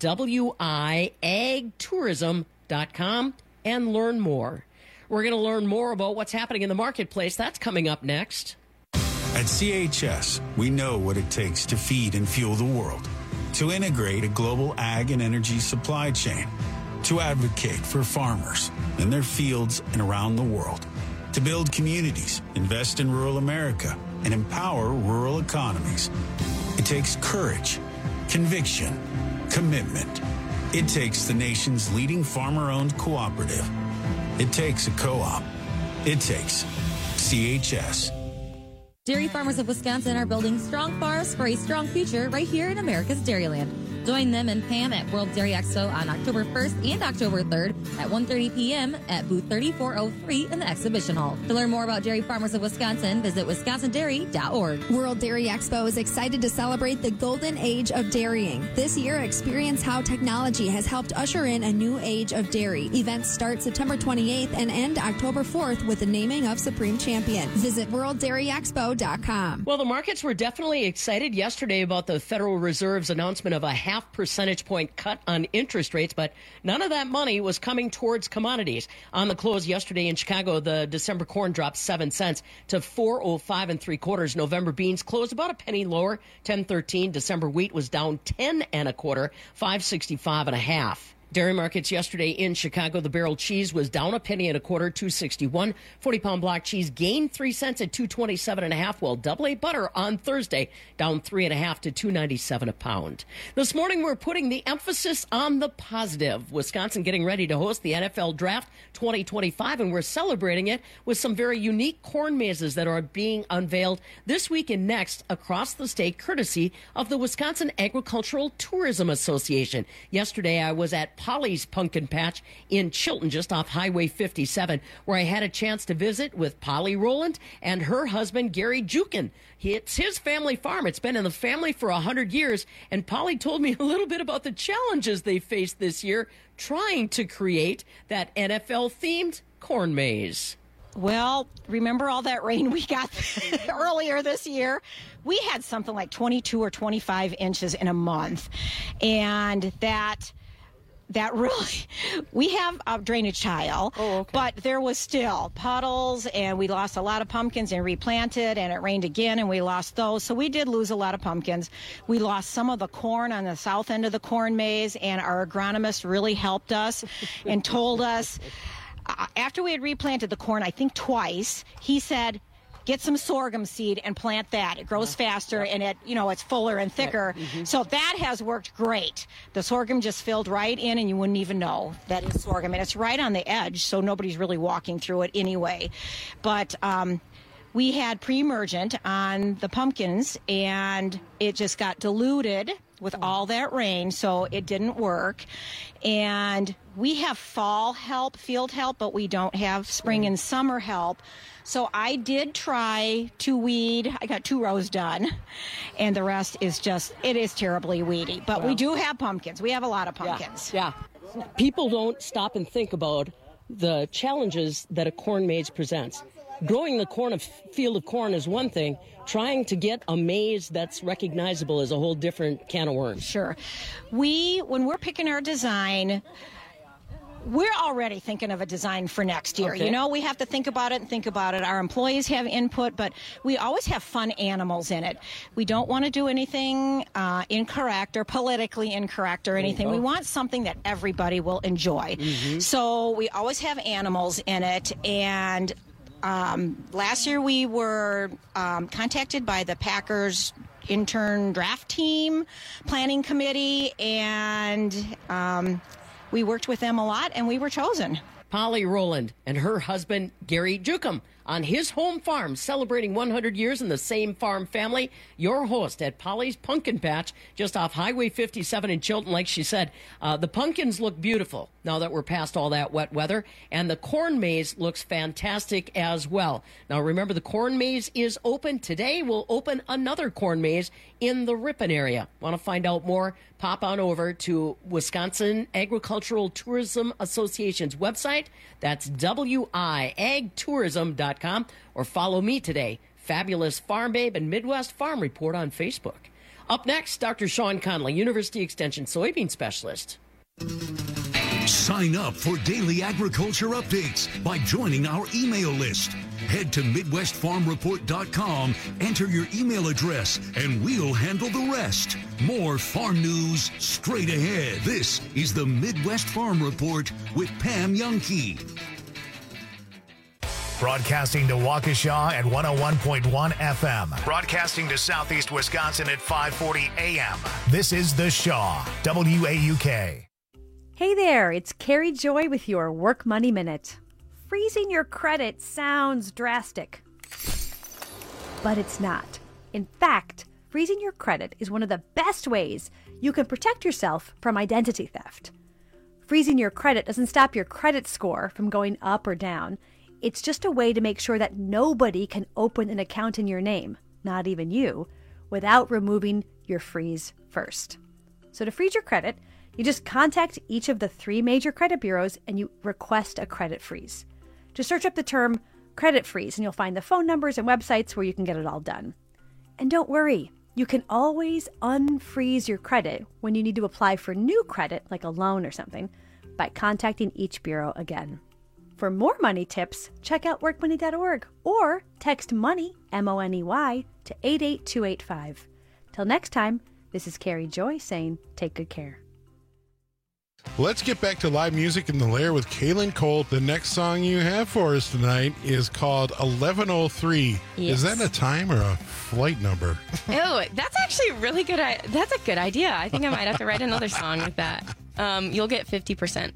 wiagtourism.com, and learn more. We're going to learn more about what's happening in the marketplace. That's coming up next. At CHS, we know what it takes to feed and fuel the world, to integrate a global ag and energy supply chain, to advocate for farmers in their fields and around the world, to build communities, invest in rural America, and empower rural economies. It takes courage, conviction, commitment. It takes the nation's leading farmer-owned cooperative. It takes a co-op. It takes CHS. Dairy farmers of Wisconsin are building strong farms for a strong future right here in America's Dairyland. Join them and Pam at World Dairy Expo on October 1st and October 3rd at 1:30 p.m. at booth 3403 in the exhibition hall. To learn more about dairy farmers of Wisconsin, visit wisconsindairy.org. World Dairy Expo is excited to celebrate the golden age of dairying. This year, experience how technology has helped usher in a new age of dairy. Events start September 28th and end October 4th with the naming of Supreme Champion. Visit WorldDairyExpo.com. Well, the markets were definitely excited yesterday about the Federal Reserve's announcement of a 0.5 percentage point cut on interest rates, but none of that money was coming towards commodities. On the close yesterday in Chicago, the December corn dropped 7 cents to $4.05 3/4. November beans closed about a penny lower, 10.13. December wheat was down 10 1/4, 5.65 1/2. Dairy markets yesterday in Chicago, the barrel cheese was down a penny and a quarter, 2.61. 40-pound block cheese gained 3 cents at 2.27 1/2, while double A butter on Thursday down 3 1/2 to 2.97 a pound. This morning, we're putting the emphasis on the positive. Wisconsin getting ready to host the NFL Draft 2025, and we're celebrating it with some very unique corn mazes that are being unveiled this week and next across the state, courtesy of the Wisconsin Agricultural Tourism Association. Yesterday, I was at Polly's Pumpkin Patch in Chilton, just off Highway 57, where I had a chance to visit with Polly Rowland and her husband, Gary Jukin. It's his family farm. It's been in the family for 100 years, and Polly told me a little bit about the challenges they faced this year trying to create that NFL-themed corn maze. Well, remember all that rain we got earlier this year? We had something like 22 or 25 inches in a month, and that really, we have a drainage tile, but there was still puddles, and we lost a lot of pumpkins and replanted, and it rained again, and we lost those. So we did lose a lot of pumpkins. We lost some of the corn on the south end of the corn maze, and our agronomist really helped us and told us, after we had replanted the corn, I think twice, he said, get some sorghum seed and plant that. It grows faster, and it's fuller and thicker. So that has worked great. The sorghum just filled right in, and you wouldn't even know that it's sorghum. And it's right on the edge, so nobody's really walking through it anyway. But we had pre-emergent on the pumpkins, and it just got diluted with all that rain, so it didn't work. And we have fall help, field help, but we don't have spring and summer help. So I did try to weed. I got 2 rows done, and the rest is it is terribly weedy. But we do have pumpkins. We have a lot of pumpkins. Yeah. People don't stop and think about the challenges that a corn maze presents. Growing a field of corn is one thing. Trying to get a maze that's recognizable is a whole different can of worms. Sure. When we're picking our design, we're already thinking of a design for next year. Okay. You know, we have to think about it. Our employees have input, but we always have fun animals in it. We don't want to do anything incorrect or politically incorrect or anything. We want something that everybody will enjoy. So we always have animals in it. And last year we were contacted by the Packers intern draft team planning committee, and we worked with them a lot, and we were chosen. Polly Rowland and her husband, Gary Jukum, on his home farm, celebrating 100 years in the same farm family. Your host at Polly's Pumpkin Patch, just off Highway 57 in Chilton. Like she said, the pumpkins look beautiful now that we're past all that wet weather, and the corn maze looks fantastic as well. Now, remember, the corn maze is open. Today, we'll open another corn maze in the Ripon area. Want to find out more? Pop on over to Wisconsin Agricultural Tourism Association's website. That's wiagtourism.com, or follow me today, Fabulous Farm Babe and Midwest Farm Report on Facebook. Up next, Dr. Sean Conley, University Extension soybean specialist. Sign up for daily agriculture updates by joining our email list. Head to MidwestFarmReport.com, enter your email address, and we'll handle the rest. More farm news straight ahead. This is the Midwest Farm Report with Pam Youngkey. Broadcasting to Waukesha at 101.1 FM. Broadcasting to Southeast Wisconsin at 540 AM. This is The Shaw, WAUK. Hey there, it's Carrie Joy with your Work Money Minute. Freezing your credit sounds drastic, but it's not. In fact, freezing your credit is one of the best ways you can protect yourself from identity theft. Freezing your credit doesn't stop your credit score from going up or down. It's just a way to make sure that nobody can open an account in your name, not even you, without removing your freeze first. So to freeze your credit, you just contact each of the 3 major credit bureaus and you request a credit freeze. Just search up the term credit freeze and you'll find the phone numbers and websites where you can get it all done. And don't worry, you can always unfreeze your credit when you need to apply for new credit, like a loan or something, by contacting each bureau again. For more money tips, check out workmoney.org or text MONEY, MONEY, to 88285. Till next time, this is Carrie Joy saying take good care. Let's get back to live music in the Lair with Kaylin Colt. The next song you have for us tonight is called 1103. Yes. Is that a time or a flight number? Oh, that's actually really good. That's a good idea. I think I might have to write another song with that. You'll get 50%.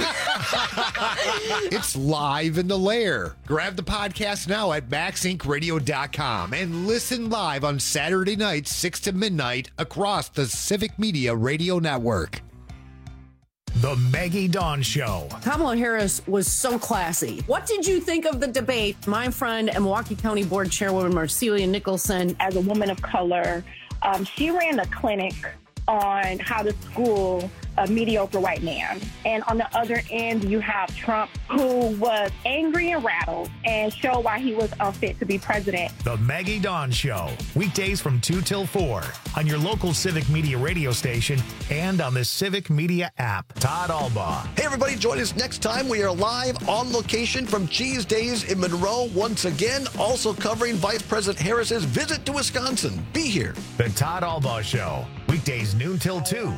It's live in the Lair. Grab the podcast now at MaxIncRadio.com and listen live on Saturday nights, 6 to midnight, across the Civic Media Radio Network. The Maggie Dawn Show. Kamala Harris was so classy. What did you think of the debate? My friend and Milwaukee County Board Chairwoman Marcelia Nicholson. As a woman of color, she ran a clinic on how to school a mediocre white man. And on the other end, you have Trump, who was angry and rattled and showed why he was unfit to be president. The Maggie Dawn Show. Weekdays from 2 till 4 on your local Civic Media radio station and on the Civic Media app. Todd Albaugh. Hey, everybody, join us next time. We are live on location from Cheese Days in Monroe once again, also covering Vice President Harris's visit to Wisconsin. Be here. The Todd Albaugh Show. Weekdays noon till 2.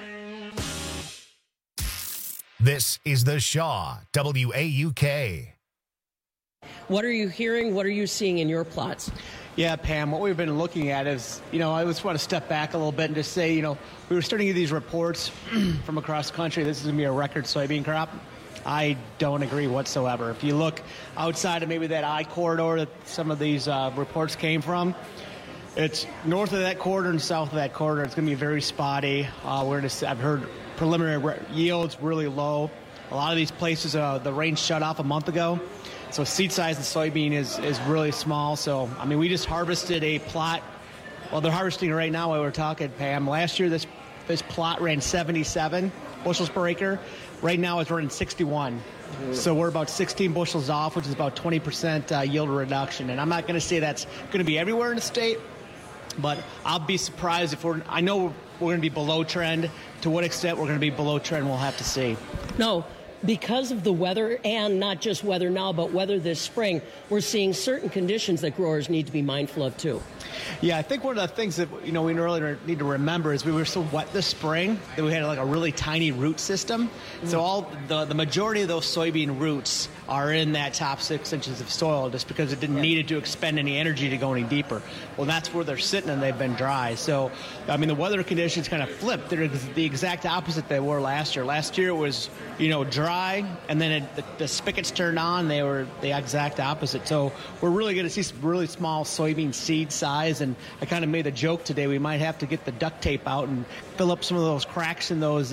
This is The Shaw, WAUK. What are you hearing? What are you seeing in your plots? Yeah, Pam, what we've been looking at is, I just want to step back a little bit and just say, we were starting to get these reports from across the country. This is going to be a record soybean crop. I don't agree whatsoever. If you look outside of maybe that I corridor that some of these reports came from, it's north of that corridor and south of that corridor. It's going to be very spotty. I've heard preliminary yields really low. A lot of these places, the rain shut off a month ago. So seed size of soybean is really small. So, we just harvested a plot. Well, they're harvesting right now while we're talking, Pam. Last year, this plot ran 77 bushels per acre. Right now, it's running 61. So we're about 16 bushels off, which is about 20% yield reduction. And I'm not going to say that's going to be everywhere in the state, but I'll be surprised if I know we're going to be below trend. To what extent we're going to be below trend, we'll have to see. No, because of the weather, and not just weather now, but weather this spring, we're seeing certain conditions that growers need to be mindful of too. Yeah, I think one of the things that we really need to remember is we were so wet this spring that we had like a really tiny root system. So all the majority of those soybean roots are in that top 6 inches of soil just because it didn't need to expend any energy to go any deeper. Well, that's where they're sitting and they've been dry. So, I mean, the weather conditions kind of flipped. They're the exact opposite they were last year. Last year it was, dry, and then the spigots turned on. They were the exact opposite. So we're really going to see some really small soybean seed size, and I kind of made a joke today. We might have to get the duct tape out and fill up some of those cracks in those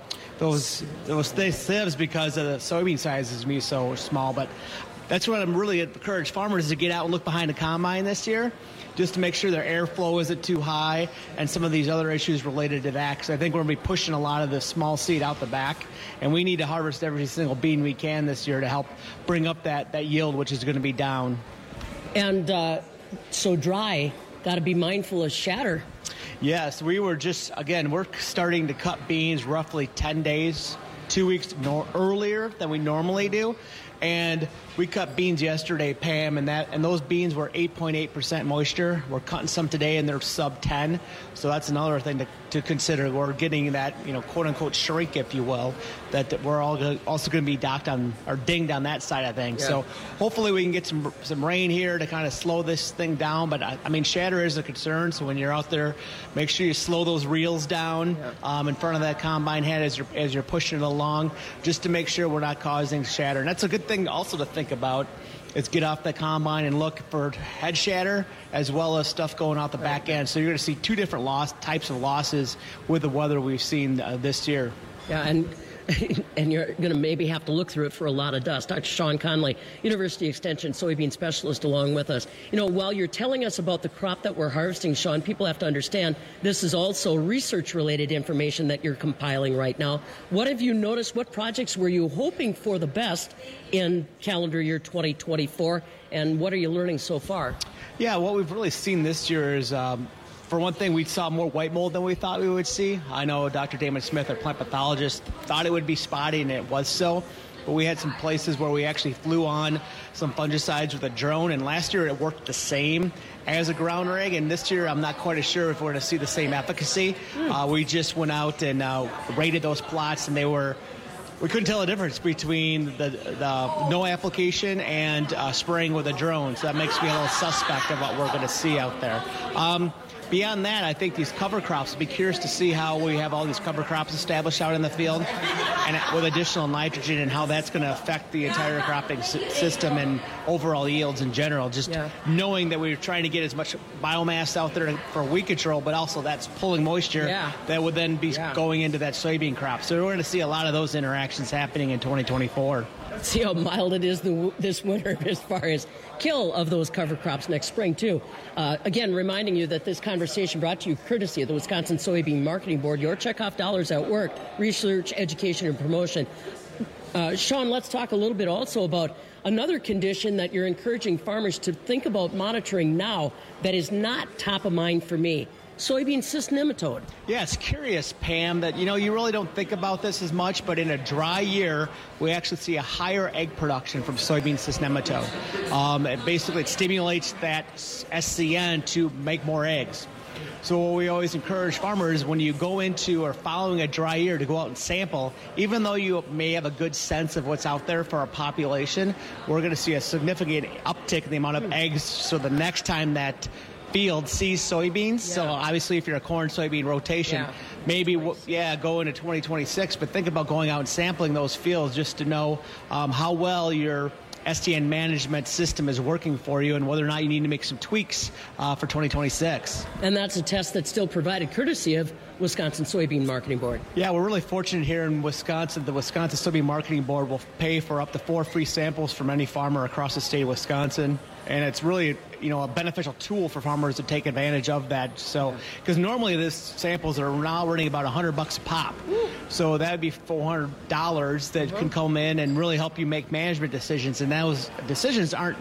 sieves because of the soybean sizes being so small. But that's what I'm really encourage farmers to get out and look behind the combine this year, just to make sure their airflow isn't too high and some of these other issues related to that. Because I think we're going to be pushing a lot of the small seed out the back, and we need to harvest every single bean we can this year to help bring up that yield, which is going to be down. And so dry, got to be mindful of shatter. Yes, we're starting to cut beans roughly 10 days, 2 weeks earlier than we normally do. And we cut beans yesterday, Pam, and those beans were 8.8% moisture. We're cutting some today, and they're sub 10. So that's another thing to consider. We're getting that, quote unquote shrink, if you will, that we're also going to be dinged on that side of things. Yeah. So hopefully we can get some rain here to kind of slow this thing down. But I mean, shatter is a concern. So when you're out there, make sure you slow those reels down in front of that combine head as you're pushing it along, just to make sure we're not causing shatter. And that's a good thing also to think about, is get off the combine and look for head shatter as well as stuff going out the back end. So you're going to see two different types of losses with the weather we've seen this year. Yeah, and you're going to maybe have to look through it for a lot of dust. Dr. Sean Conley, University Extension soybean specialist, along with us. While you're telling us about the crop that we're harvesting, Sean, people have to understand this is also research-related information that you're compiling right now. What have you noticed? What projects were you hoping for the best in calendar year 2024, and what are you learning so far? Yeah, what we've really seen this year is for one thing, we saw more white mold than we thought we would see. I know Dr. Damon Smith, our plant pathologist, thought it would be spotty, and it was so. But we had some places where we actually flew on some fungicides with a drone, and last year it worked the same as a ground rig, and this year I'm not quite as sure if we're going to see the same efficacy. We just went out and rated those plots, and we couldn't tell the difference between the no application and spraying with a drone. So that makes me a little suspect of what we're going to see out there. Beyond that, I think these cover crops, I'll be curious to see how we have all these cover crops established out in the field and with additional nitrogen, and how that's going to affect the entire cropping system and overall yields in general. Just knowing that we're trying to get as much biomass out there for weed control, but also that's pulling moisture that would then be going into that soybean crop. So we're going to see a lot of those interactions happening in 2024. See how mild it is this winter as far as kill of those cover crops next spring, too. Again, reminding you that this conversation brought to you courtesy of the Wisconsin Soybean Marketing Board, your checkoff dollars at work, research, education, and promotion. Sean, let's talk a little bit also about another condition that you're encouraging farmers to think about monitoring now that is not top of mind for me. Soybean cyst nematode. Yeah, it's curious, Pam, that you really don't think about this as much, but in a dry year, we actually see a higher egg production from soybean cyst nematode. It stimulates that SCN to make more eggs. So what we always encourage farmers, when you go into or following a dry year, to go out and sample. Even though you may have a good sense of what's out there for our population, we're going to see a significant uptick in the amount of eggs. So the next time that field sees soybeans, so obviously if you're a corn-soybean rotation, maybe go into 2026, but think about going out and sampling those fields just to know how well your STN management system is working for you and whether or not you need to make some tweaks for 2026. And that's a test that's still provided courtesy of Wisconsin Soybean Marketing Board. Yeah, we're really fortunate here in Wisconsin. The Wisconsin Soybean Marketing Board will pay for up to 4 free samples from any farmer across the state of Wisconsin. And it's really, a beneficial tool for farmers to take advantage of that. So, because normally these samples are now running about $100 a pop. So that'd be $400 that can come in and really help you make management decisions. And those decisions aren't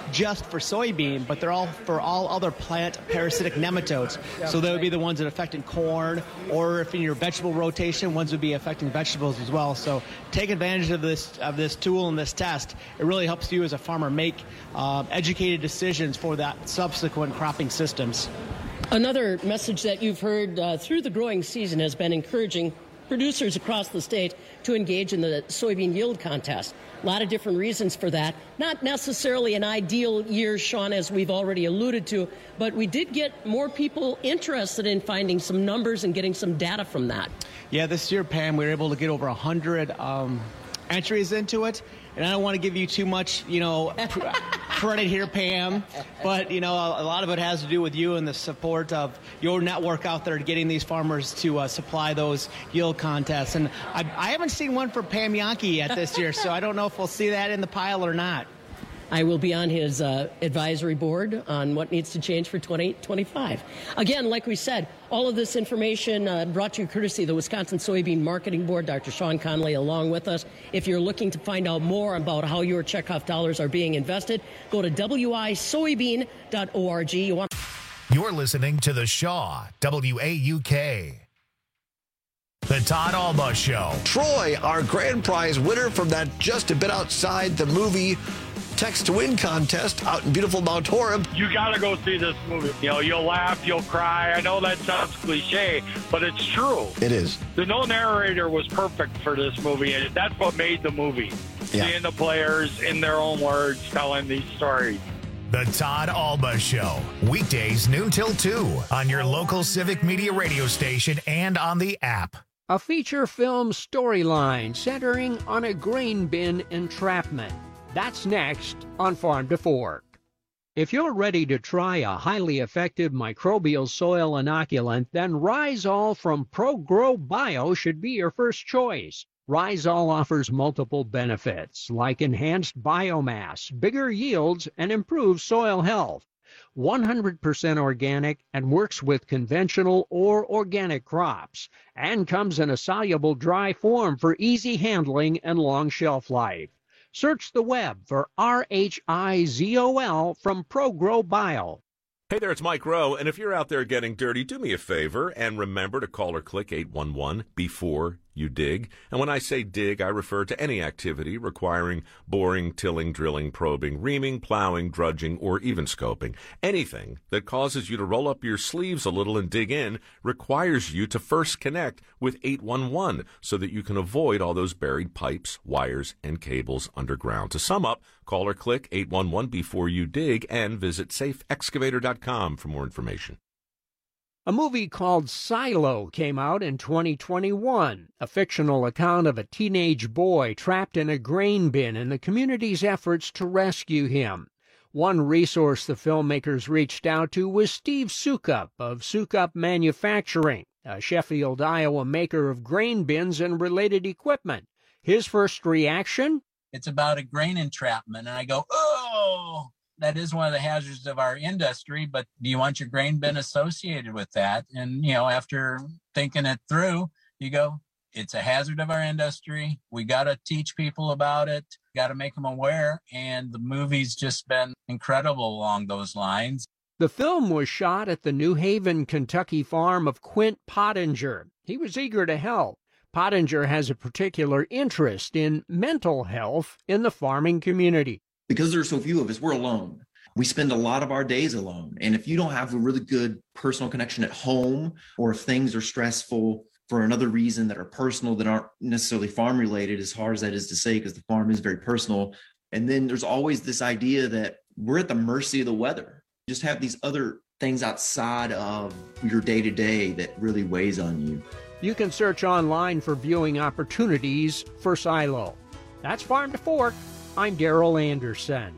just for soybean, but they're all for all other plant parasitic nematodes. So they would be the ones that affect in corn, or if in your vegetable rotation, ones would be affecting vegetables as well. So take advantage of this tool and this test. It really helps you as a farmer make educated decisions for that subsequent cropping systems. Another message that you've heard through the growing season has been encouraging producers across the state to engage in the soybean yield contest. A lot of different reasons for that. Not necessarily an ideal year, Sean, as we've already alluded to, but we did get more people interested in finding some numbers and getting some data from that. Yeah, this year, Pam, we were able to get over 100 entries into it. And I don't want to give you too much, credit here, Pam, but, a lot of it has to do with you and the support of your network out there getting these farmers to supply those yield contests. And I haven't seen one for Pam Yankee yet this year, so I don't know if we'll see that in the pile or not. I will be on his advisory board on what needs to change for 2025. Again, like we said, all of this information brought to you courtesy of the Wisconsin Soybean Marketing Board, Dr. Sean Conley along with us. If you're looking to find out more about how your checkoff dollars are being invested, go to wisoybean.org. You're listening to the Shaw, WAUK. The Todd Alba Show. Troy, our grand prize winner from that just a bit outside the movie Text to Win contest out in beautiful Mount Horeb. You got to go see this movie. You'll laugh, you'll cry. I know that sounds cliche, but it's true. It is. The no narrator was perfect for this movie, and that's what made the movie. Yeah. Seeing the players in their own words telling these stories. The Todd Alba Show. Weekdays noon till 2 on your local Civic Media radio station and on the app. A feature film storyline centering on a grain bin entrapment. That's next on Farm to Fork. If you're ready to try a highly effective microbial soil inoculant, then Rhizol from ProGrow Bio should be your first choice. Rhizol offers multiple benefits like enhanced biomass, bigger yields, and improved soil health. 100% organic and works with conventional or organic crops, and comes in a soluble dry form for easy handling and long shelf life. Search the web for RHIZOL from ProGrow Bio. Hey there, it's Mike Rowe, and if you're out there getting dirty, do me a favor and remember to call or click 811 before you dig. And when I say dig, I refer to any activity requiring boring, tilling, drilling, probing, reaming, plowing, drudging, or even scoping. Anything that causes you to roll up your sleeves a little and dig in requires you to first connect with 811 so that you can avoid all those buried pipes, wires, and cables underground. To sum up, call or click 811 before you dig and visit safeexcavator.com for more information. A movie called Silo came out in 2021, a fictional account of a teenage boy trapped in a grain bin and the community's efforts to rescue him. One resource the filmmakers reached out to was Steve Sukup of Sukup Manufacturing, a Sheffield, Iowa maker of grain bins and related equipment. His first reaction? It's about a grain entrapment, and I go, oh! That is one of the hazards of our industry, but do you want your grain bin associated with that? And, after thinking it through, you go, it's a hazard of our industry. We got to teach people about it, got to make them aware. And the movie's just been incredible along those lines. The film was shot at the New Haven, Kentucky farm of Quint Pottinger. He was eager to help. Pottinger has a particular interest in mental health in the farming community. Because there are so few of us, we're alone. We spend a lot of our days alone. And if you don't have a really good personal connection at home, or if things are stressful for another reason that are personal, that aren't necessarily farm related, as hard as that is to say, because the farm is very personal. And then there's always this idea that we're at the mercy of the weather. Just have these other things outside of your day-to-day that really weighs on you. You can search online for viewing opportunities for Silo. That's Farm to Fork. I'm Daryl Anderson.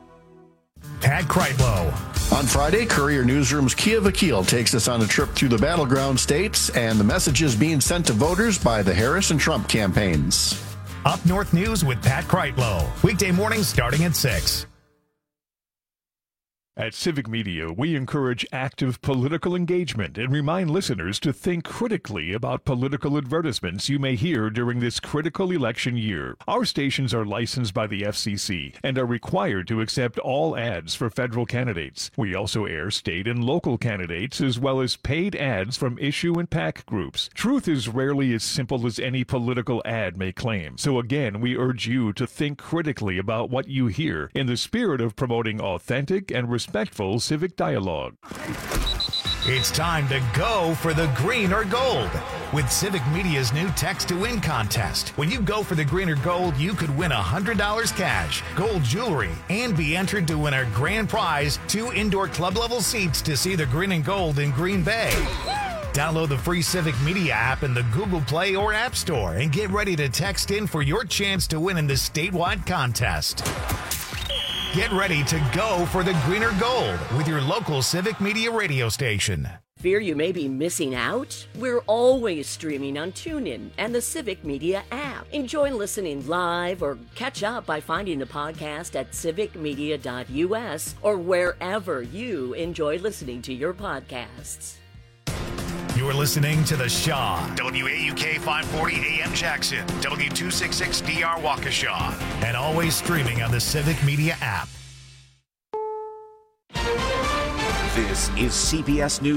Pat Kreitlow. On Friday, Courier Newsroom's Kia Vakil takes us on a trip through the battleground states and the messages being sent to voters by the Harris and Trump campaigns. Up North News with Pat Kreitlow. Weekday mornings starting at 6. At Civic Media, we encourage active political engagement and remind listeners to think critically about political advertisements you may hear during this critical election year. Our stations are licensed by the FCC and are required to accept all ads for federal candidates. We also air state and local candidates as well as paid ads from issue and PAC groups. Truth is rarely as simple as any political ad may claim. So again, we urge you to think critically about what you hear in the spirit of promoting authentic and respectful civic dialogue. It's time to go for the green or gold with Civic Media's new Text to Win contest. When you go for the green or gold, you could win $100 cash, gold jewelry, and be entered to win our grand prize, 2 indoor club level seats to see the green and gold in Green Bay. Download the free Civic Media app in the Google Play or App Store and get ready to text in for your chance to win in the statewide contest. Get ready to go for the green or gold with your local Civic Media radio station. Fear you may be missing out? We're always streaming on TuneIn and the Civic Media app. Enjoy listening live or catch up by finding the podcast at civicmedia.us or wherever you enjoy listening to your podcasts. You're listening to The Shaw, WAUK 540 AM Jackson, W266DR Waukesha, and always streaming on the Civic Media app. This is CBS News.